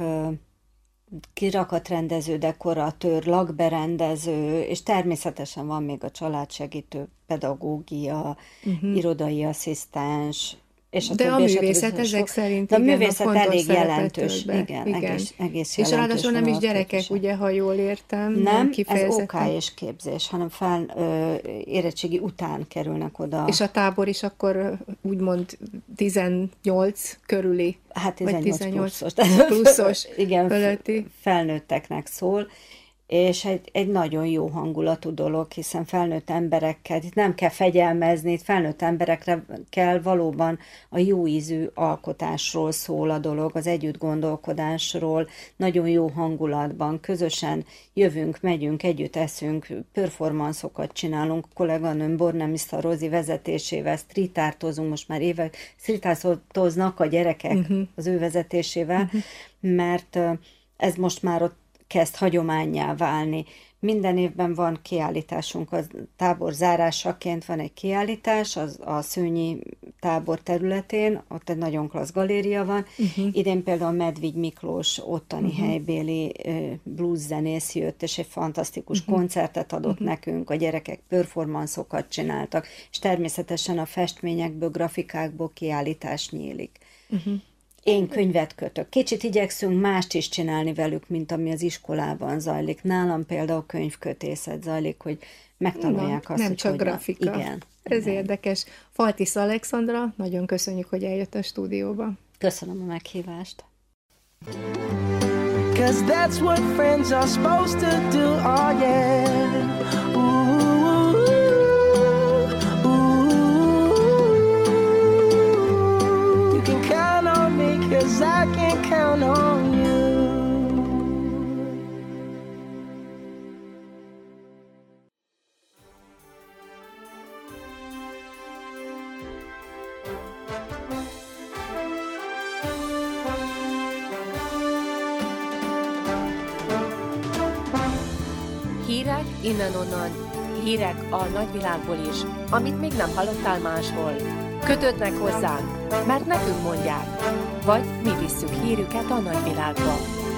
kirakatrendező, dekoratőr, lakberendező, és természetesen van még a családsegítő, pedagógia, uh-huh. irodai asszisztens, és a de többi, a művészet többi, ezek sok, szerint de a igen, művészet a elég jelentős, igen, igen, igen. Egész, egész és ráadásul nem is gyerekek, képvisel. ugye, ha jól értem. Nem, nem ez ó ká és képzés, hanem fel, ö, érettségi után kerülnek oda. És a tábor is akkor úgymond tizennyolc körüli, hát tizennyolc, vagy tizennyolc pluszos, pluszos igen, fölötti. Felnőtteknek szól, és egy, egy nagyon jó hangulatú dolog, hiszen felnőtt emberekkel, itt nem kell fegyelmezni, itt felnőtt emberekre kell valóban a jó ízű alkotásról szól a dolog, az együtt gondolkodásról, nagyon jó hangulatban, közösen jövünk, megyünk, együtt eszünk, performanszokat csinálunk, kolléganőm Bornemiszta Rozi vezetésével, streetártozunk, most már évek streetártoznak a gyerekek uh-huh. az ő vezetésével, uh-huh. mert ez most már ott kezd hagyománnyá válni. Minden évben van kiállításunk, a tábor zárásaként van egy kiállítás az, a Szőnyi tábor területén, ott egy nagyon klassz galéria van. Uh-huh. Idén például Medvigy Miklós, ottani uh-huh. helybéli blues zenész jött, és egy fantasztikus uh-huh. koncertet adott uh-huh. nekünk, a gyerekek performanszokat csináltak, és természetesen a festményekből, grafikákból kiállítás nyílik. Uh-huh. Én könyvet kötök. Kicsit igyekszünk mást is csinálni velük, mint ami az iskolában zajlik. Nálam például könyvkötészet zajlik, hogy megtanulják Na, azt, nem hogy csak hogy grafika. Igen. Ez igen. érdekes. Faltis Alexandra, nagyon köszönjük, hogy eljött a stúdióba. Köszönöm a meghívást. 'Cause that's what friends are supposed to do, oh yeah. Ooh, ooh. You can count on me 'cause I can count on you. Hírek innen-onnan, hírek a nagyvilágból is, amit még nem hallottál máshol. Kötődnek hozzánk, mert nekünk mondják, vagy mi visszük hírüket a nagyvilágba.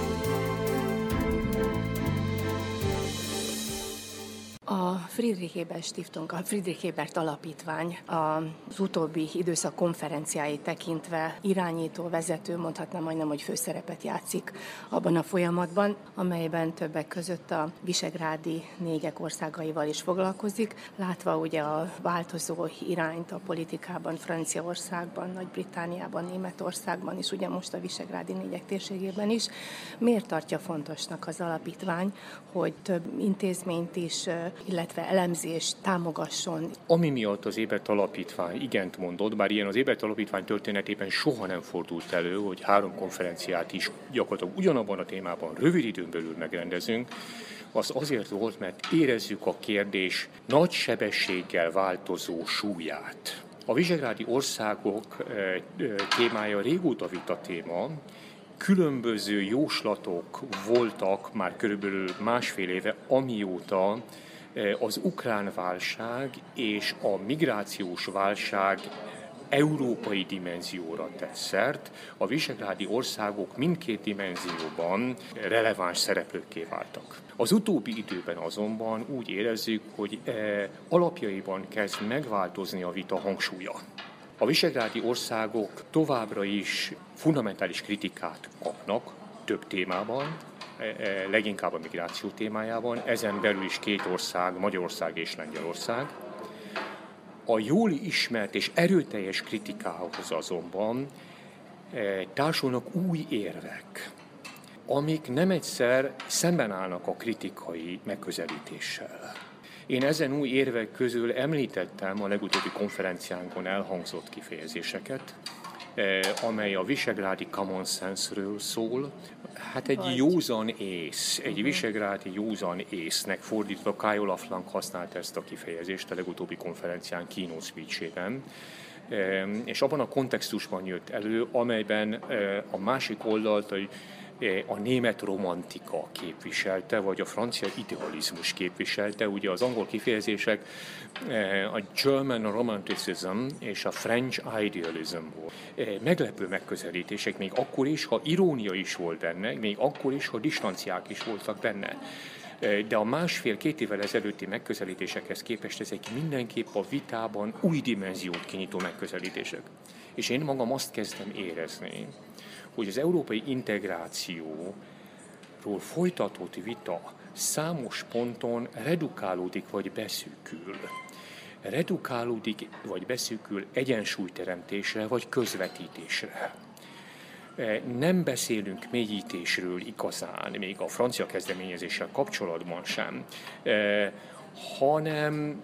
A Friedrich Ebert Stiftung, a Friedrich Ebert Alapítvány az utóbbi időszak konferenciáit tekintve irányító, vezető, mondhatnám majdnem, hogy főszerepet játszik abban a folyamatban, amelyben többek között a visegrádi négyek országaival is foglalkozik, látva ugye a változó irányt a politikában, Franciaországban, Nagy-Britanniában, Németországban és ugye most a visegrádi négyek térségében is. Miért tartja fontosnak az alapítvány, hogy több intézményt is, illetve elemzést támogasson? Ami miatt az Ebert Alapítvány igent mondott, bár ilyen az Ebert Alapítvány történetében soha nem fordult elő, hogy három konferenciát is gyakorlatilag ugyanabban a témában rövid időn belül megrendezünk, az azért volt, mert érezzük a kérdés nagy sebességgel változó súlyát. A visegrádi országok témája régóta vita téma, különböző jóslatok voltak már körülbelül másfél éve, amióta az ukrán válság és a migrációs válság európai dimenzióra tett szert, a visegrádi országok mindkét dimenzióban releváns szereplőkké váltak. Az utóbbi időben azonban úgy érezzük, hogy e, alapjaiban kezd megváltozni a vita hangsúlya. A visegrádi országok továbbra is fundamentális kritikát kapnak több témában, leginkább a migráció témájában, ezen belül is két ország, Magyarország és Lengyelország. A jól ismert és erőteljes kritikához azonban társulnak új érvek, amik nem egyszer szemben állnak a kritikai megközelítéssel. Én ezen új érvek közül említettem a legutóbbi konferenciánkon elhangzott kifejezéseket, amely a visegrádi common sense-ről szól. Hát egy józan ész, egy visegrádi józan észnek fordítva Kai Laflanc használta ezt a kifejezést a legutóbbi konferencián keynote speech-ében, és abban a kontextusban jött elő, amelyben a másik oldalt a a német romantika képviselte, vagy a francia idealizmus képviselte. Ugye az angol kifejezések a German romanticism és a French idealism volt. Meglepő megközelítések, még akkor is, ha irónia is volt benne, még akkor is, ha distanciák is voltak benne. De a másfél-két évvel ezelőtti megközelítésekhez képest ezek mindenképp a vitában új dimenziót kinyitó megközelítések. És én magam azt kezdtem érezni, hogy az európai integrációról folytatott vita számos ponton redukálódik vagy beszűkül. Redukálódik vagy beszűkül egyensúlyteremtésre vagy közvetítésre. Nem beszélünk mélyítésről igazán, még a francia kezdeményezéssel kapcsolatban sem, hanem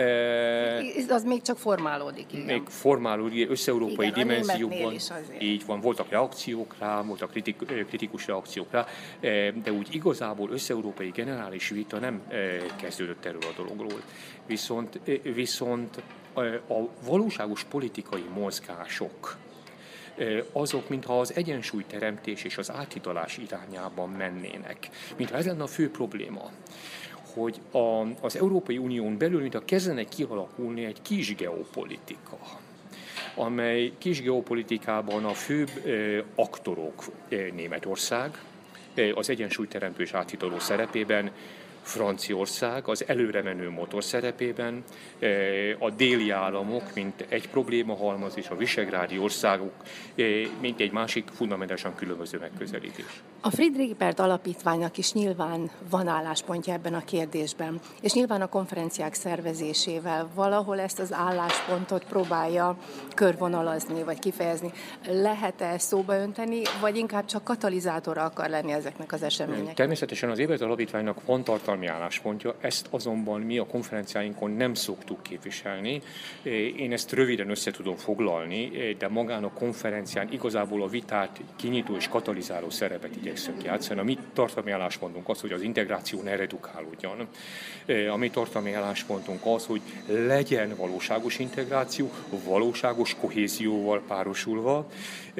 az még csak formálódik, igen. Még formálódik, összeurópai igen, dimenzióban. Így van, voltak reakciók rá, voltak kritik, kritikus reakciók rá, de úgy igazából összeurópai generális vita nem kezdődött erről a dologról. Viszont, viszont a valóságos politikai mozgások, azok, mintha az egyensúlyteremtés és az áthidalás irányában mennének. Mintha ez lenne a fő probléma, hogy a, az Európai Unión belül mintha kezdene kialakulni egy kis geopolitika, amely kis geopolitikában a főbb eh, aktorok eh, Németország, eh, az egyensúlyteremtő és áthidaló szerepében, Franciaország az előremenő motor szerepében, a déli államok, mint egy problémahalmaz, és a visegrádi országok, mint egy másik fundamentálisan különböző megközelítés. A Friedrich Ebert Alapítványnak is nyilván van álláspontja ebben a kérdésben, és nyilván a konferenciák szervezésével valahol ezt az álláspontot próbálja körvonalazni, vagy kifejezni. Lehet-e szóba önteni, vagy inkább csak katalizátora akar lenni ezeknek az eseményeknek? Természetesen az Ebert Alapítványnak van tartalmi álláspontja, ezt azonban mi a konferenciáinkon nem szoktuk képviselni. Én ezt röviden össze tudom foglalni, de magán a konferencián igazából a vitát kinyitó és katalizáló szerepet igyekszünk játszani. A mi tartalmi álláspontunk az, hogy az integráció ne redukálódjon. A mi tartalmi álláspontunk az, hogy legyen valóságos integráció, valóságos kohézióval párosulva,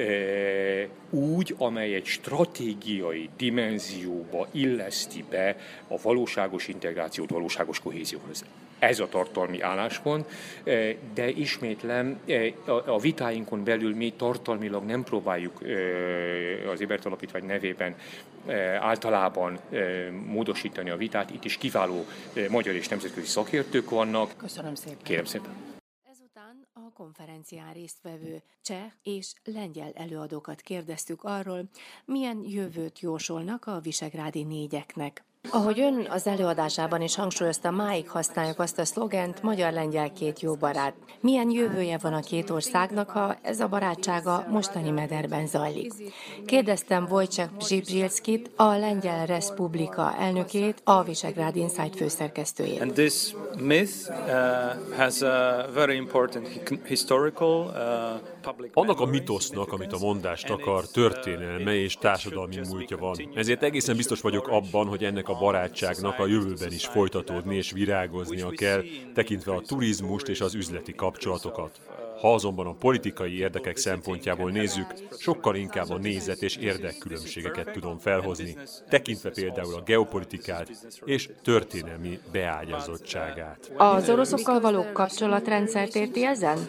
úgy, amely egy stratégiai dimenzióba illeszti be a valóságos integrációt, valóságos kohézióhoz. Ez a tartalmi álláspont, de ismétlem, a vitáinkon belül mi tartalmilag nem próbáljuk az Ebert Alapítvány nevében általában módosítani a vitát. Itt is kiváló magyar és nemzetközi szakértők vannak. Köszönöm szépen. Kérem szépen. Ezután a konferencián résztvevő cseh és lengyel előadókat kérdeztük arról, milyen jövőt jósolnak a visegrádi négyeknek. Ahogy ön az előadásában is hangsúlyozta, máig használjuk azt a szlogent, magyar-lengyel két jó barát. Milyen jövője van a két országnak, ha ez a barátsága mostani mederben zajlik? Kérdeztem Wojciech Brzybrilskit, a Lengyel Respublika elnökét, a Visegrád Insight főszerkesztőjét. And this myth uh, has a very important historical, uh, Annak a mitosznak, amit a mondást akar, történelme és társadalmi múltja van. Ezért egészen biztos vagyok abban, hogy ennek a barátságnak a jövőben is folytatódni és virágoznia kell, tekintve a turizmust és az üzleti kapcsolatokat. Ha azonban a politikai érdekek szempontjából nézzük, sokkal inkább a nézet és érdekkülönbségeket tudom felhozni, tekintve például a geopolitikát és történelmi beágyazottságát. Az oroszokkal való kapcsolatrendszert érti ezen?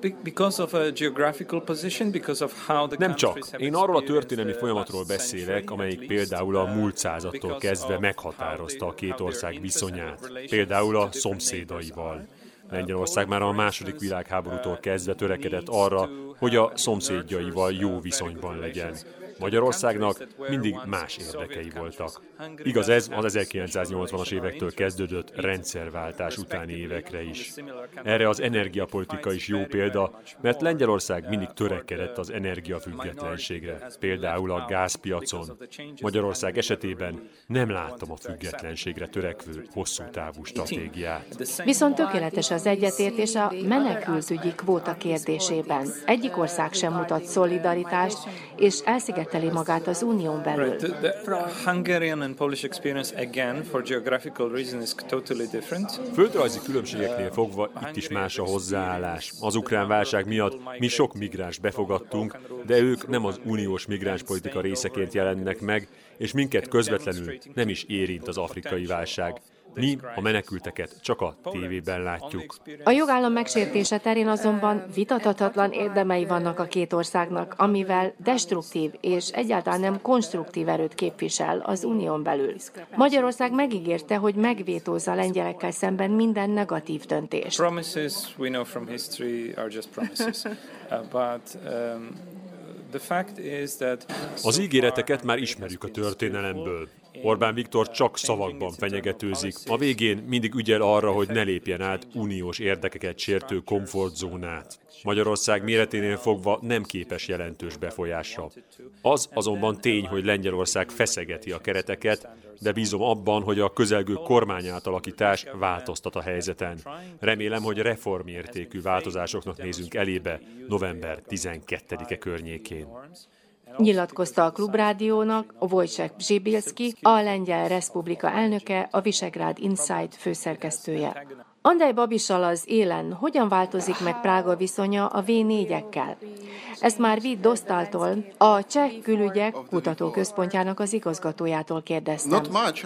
Nem csak. Én arról a történelmi folyamatról beszélek, amelyik például a múlt századtól kezdve meghatározta a két ország viszonyát, például a szomszédaival. Lengyelország már a második világháborútól kezdve törekedett arra, hogy a szomszédjaival jó viszonyban legyen. Magyarországnak mindig más érdekei voltak. Igaz ez az ezerkilencszáznyolcvanas évektől kezdődött rendszerváltás utáni évekre is. Erre az energiapolitika is jó példa, mert Lengyelország mindig törekedett az energiafüggetlenségre, például a gázpiacon. Magyarország esetében nem láttam a függetlenségre törekvő hosszú távú stratégiát. Viszont tökéletes az egyetértés a menekültügyi kvóta kérdésében. Egyik ország sem mutat szolidaritást, és elszigeteli magát az unión belül. Földrajzi különbségeknél fogva itt is más a hozzáállás. Az ukrán válság miatt mi sok migráns befogadtunk, de ők nem az uniós migránspolitika részeként jelennek meg, és minket közvetlenül nem is érint az afrikai válság. Mi a menekülteket csak a tévében látjuk. A jogállam megsértése terén azonban vitathatatlan érdemei vannak a két országnak, amivel destruktív és egyáltalán nem konstruktív erőt képvisel az unión belül. Magyarország megígérte, hogy megvétózza a lengyelekkel szemben minden negatív döntést. Az ígéreteket már ismerjük a történelemből. Orbán Viktor csak szavakban fenyegetőzik, a végén mindig ügyel arra, hogy ne lépjen át uniós érdekeket sértő komfortzónát. Magyarország méreténél fogva nem képes jelentős befolyásra. Az azonban tény, hogy Lengyelország feszegeti a kereteket, de bízom abban, hogy a közelgő kormányátalakítás változtat a helyzeten. Remélem, hogy reformértékű változásoknak nézünk elébe november tizenkettedike környékén. Nyilatkozta a Klubrádiónak Wojciech Brzebilski, a Lengyel Reszpublika elnöke, a Visegrád Insight főszerkesztője. Andrej Babissal az élen hogyan változik meg Prága viszonya a vé négyekkel? Ezt már Vít Dostáltól, a Cseh Külügyek Kutatóközpontjának az igazgatójától kérdeztem.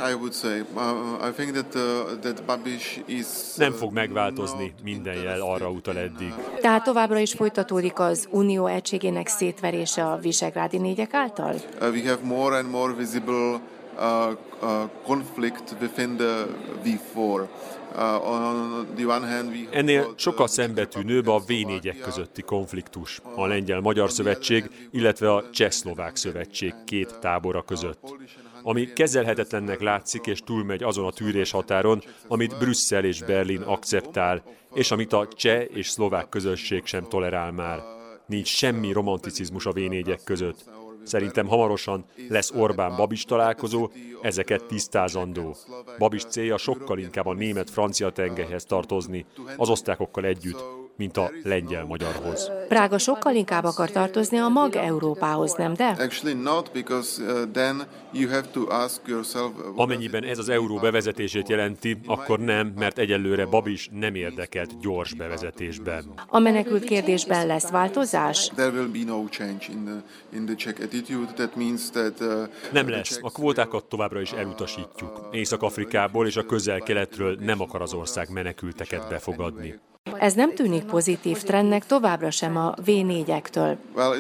Nem fog megváltozni, minden jel arra utal eddig. Tehát továbbra is folytatódik az unió egységének szétverése a visegrádi négyek által? We have more and more visible uh, uh, conflict within the vé négy. Ennél sokkal szembetűnőbb a vé négyek közötti konfliktus, a Lengyel-Magyar Szövetség, illetve a Cseh-Szlovák Szövetség két tábora között. Ami kezelhetetlennek látszik és túlmegy azon a tűréshatáron, amit Brüsszel és Berlin akceptál, és amit a cseh és szlovák közösség sem tolerál már. Nincs semmi romanticizmus a vé négyek között. Szerintem hamarosan lesz Orbán-Babis találkozó, ezeket tisztázandó. Babis célja sokkal inkább a német-francia tengelyhez tartozni, az osztrákokkal együtt, mint a lengyel-magyarhoz. Prága sokkal inkább akar tartozni a mag Európához, nem de? Amennyiben ez az euró bevezetését jelenti, akkor nem, mert egyelőre Babis nem érdekelt gyors bevezetésben. A menekült kérdésben lesz változás? Nem lesz. A kvótákat továbbra is elutasítjuk. Észak-Afrikából és a közel-keletről nem akar az ország menekülteket befogadni. Ez nem tűnik pozitív trendnek továbbra sem a vé négyektől.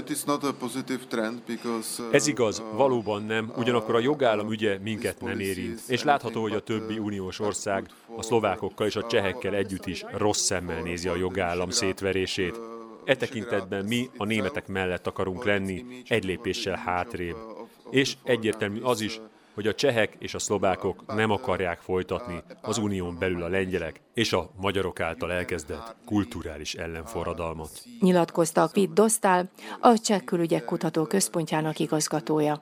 Ez igaz, valóban nem, ugyanakkor a jogállam ügye minket nem érint, és látható, hogy a többi uniós ország a szlovákokkal és a csehekkel együtt is rossz szemmel nézi a jogállam szétverését. E tekintetben mi a németek mellett akarunk lenni, egy lépéssel hátrébb. És egyértelmű az is, hogy a csehek és a szlovákok nem akarják folytatni az unión belül a lengyelek és a magyarok által elkezdett kulturális ellenforradalmat. Nyilatkozta Vít Dostál, a Cseh Külügyek Kutatóközpontjának igazgatója.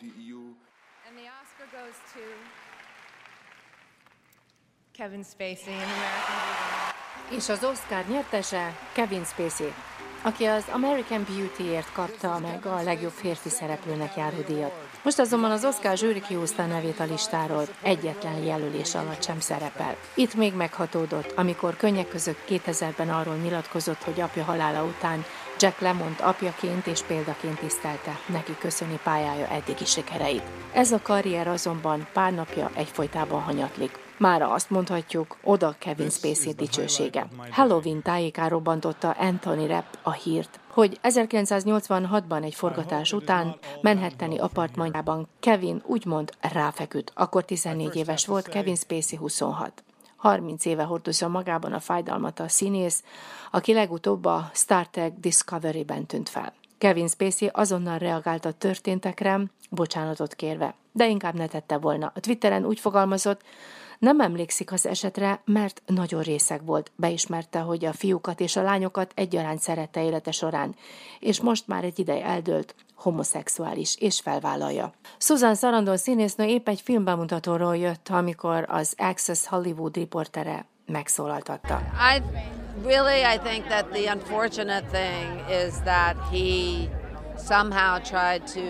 És az Oscar nyertese Kevin Spacey. aki az American Beauty-ért kapta meg a legjobb férfi szereplőnek járó díjat. Most azonban az Oscar zsűri kihúzta a nevét a listáról, egyetlen jelölés alatt sem szerepel. Itt még meghatódott, amikor könnyek között kétezerben arról nyilatkozott, hogy apja halála után Jack Lemmont apjaként és példaként tisztelte, neki köszöni pályája eddigi sikereit. Ez a karrier azonban pár napja egyfolytában hanyatlik. Mára azt mondhatjuk, oda Kevin Spacey dicsősége. Halloween tájékán robbantotta Anthony Rapp a hírt, hogy ezerkilencszáznyolcvanhatban egy forgatás után Manhattani apartmanjában Kevin úgymond ráfeküdt. Akkor tizennégy éves volt, Kevin Spacey huszonhat. harminc éve hordozza magában a fájdalmat a színész, aki legutóbb a Star Trek Discovery-ben tűnt fel. Kevin Spacey azonnal reagált a történtekre, bocsánatot kérve, de inkább ne tette volna. A Twitteren úgy fogalmazott, nem emlékszik az esetre, mert nagyon részeg volt. Beismerte, hogy a fiúkat és a lányokat egyaránt szerette élete során, és most már egy ideje eldőlt, homoszexuális, és felvállalja. Susan Sarandon színésznő épp egy filmbemutatóról jött, amikor az Access Hollywood riportere megszólaltatta. I really I think that the unfortunate thing is that he somehow tried to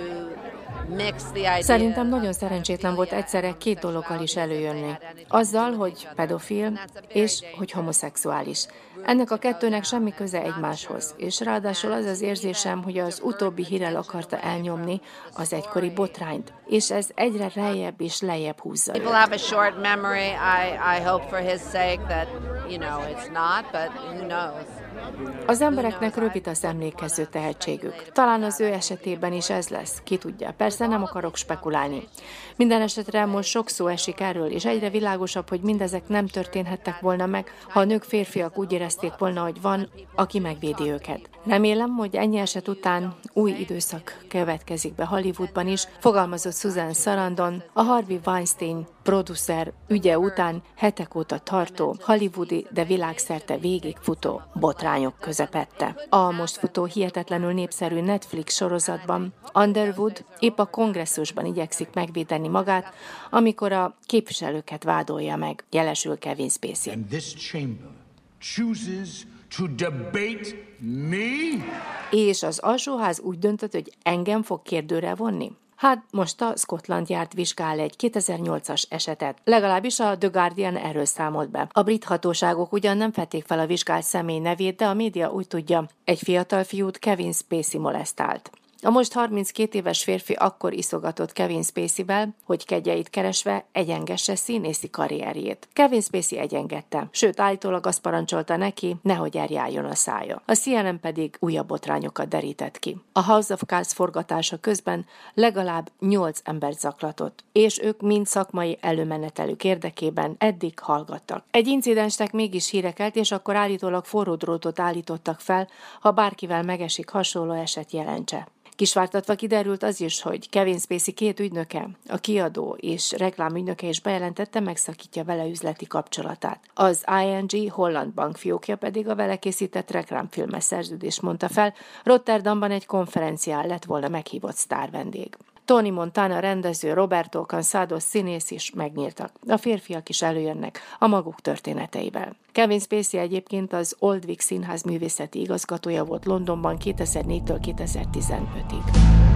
Szerintem nagyon szerencsétlen volt egyszerre két dologgal is előjönni. Azzal, hogy pedofil, és hogy homoszexuális. Ennek a kettőnek semmi köze egymáshoz, és ráadásul az az érzésem, hogy az utóbbi hírrel akarta elnyomni az egykori botrányt, és ez egyre lejjebb és lejjebb húzza. People have a short memory. I, I hope for his sake that, you know, it's not, but who knows. Az embereknek rövid az emlékező tehetségük. Talán az ő esetében is ez lesz, ki tudja. Persze nem akarok spekulálni. Minden esetre most sok szó esik erről, és egyre világosabb, hogy mindezek nem történhettek volna meg, ha a nők, férfiak úgy érezték volna, hogy van, aki megvédi őket. Remélem, hogy ennyi eset után új időszak következik be Hollywoodban is, fogalmazott Susan Sarandon, a Harvey Weinstein producer ügye után hetek óta tartó, hollywoodi, de világszerte végigfutó botrányok közepette. A most futó hihetetlenül népszerű Netflix sorozatban Underwood épp a kongresszusban igyekszik megvédeni magát, amikor a képviselőket vádolja meg, jelesül Kevin Spacey. And this chamber chooses to debate me? És az alsóház úgy döntött, hogy engem fog kérdőre vonni? Hát most a Scotland Yard vizsgál egy kétezer-nyolcas esetet. Legalábbis a The Guardian erről számolt be. A brit hatóságok ugyan nem fedték fel a vizsgált személy nevét, de a média úgy tudja, egy fiatal fiút Kevin Spacey molesztált. A most harminckét éves férfi akkor iszogatott Kevin Spacey-vel, hogy kegyeit keresve egyengesse színészi karrierjét. Kevin Spacey egyengedte, sőt állítólag azt parancsolta neki, nehogy erjáljon a szája. A C N N pedig újabb botrányokat derített ki. A House of Cards forgatása közben legalább nyolc embert zaklatott, és ők mind szakmai előmenetelük érdekében eddig hallgattak. Egy incidensnek mégis híre kelt, és akkor állítólag forró drótot állítottak fel, ha bárkivel megesik hasonló eset jelentse. Kisvártatva kiderült az is, hogy Kevin Spacey két ügynöke, a kiadó és reklámügynöke is bejelentette, megszakítja vele üzleti kapcsolatát. Az I N G holland bankfiókja pedig a vele készített reklámfilmes szerződést mondta fel, Rotterdamban egy konferencián lett volna meghívott sztárvendég. Tony Montana rendező, Roberto Cansado színész is megnyíltak. A férfiak is előjönnek a maguk történeteivel. Kevin Spacey egyébként az Old Vic Színház művészeti igazgatója volt Londonban kétezer-négytől kétezer-tizenötig.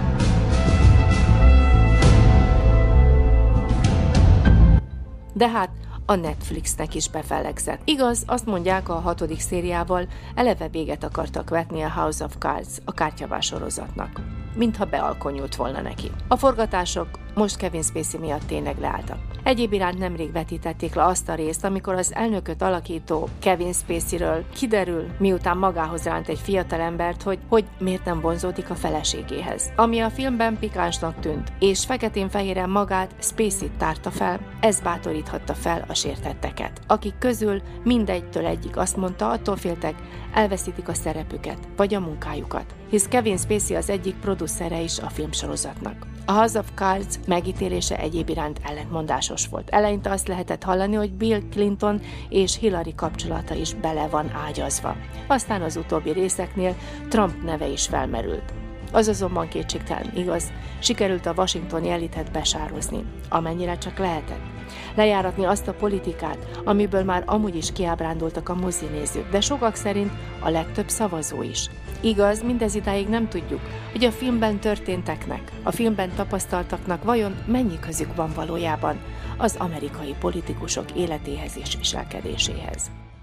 De hát a Netflixnek is befelegzett. Igaz, azt mondják, a hatodik szériával eleve véget akartak vetni a House of Cards, a kártyavás sorozatnak. Mintha bealkonyult volna neki. A forgatások most Kevin Spacey miatt tényleg leálltak. Egyéb iránt nemrég vetítették le azt a részt, amikor az elnököt alakító Kevin Spaceyről kiderül, miután magához ránt egy fiatalembert, hogy, hogy miért nem vonzódik a feleségéhez. Ami a filmben pikánsnak tűnt, és feketén-fehéren magát Spacey tárta fel, ez bátoríthatta fel a sértetteket, akik közül mindegytől egyik azt mondta, attól féltek, elveszítik a szerepüket, vagy a munkájukat, hisz Kevin Spacey az egyik producere is a filmsorozatnak. A House of Cards megítélése egyéb iránt ellentmondásos volt. Eleinte azt lehetett hallani, hogy Bill Clinton és Hillary kapcsolata is bele van ágyazva. Aztán az utóbbi részeknél Trump neve is felmerült. Az azonban kétségtelen igaz, sikerült a washingtoni elitet besározni, amennyire csak lehetett. Lejáratni azt a politikát, amiből már amúgy is kiábrándultak a mozinézők, de sokak szerint a legtöbb szavazó is. Igaz, mindez idáig nem tudjuk, hogy a filmben történteknek, a filmben tapasztaltaknak vajon mennyi közük van valójában az amerikai politikusok életéhez és viselkedéséhez.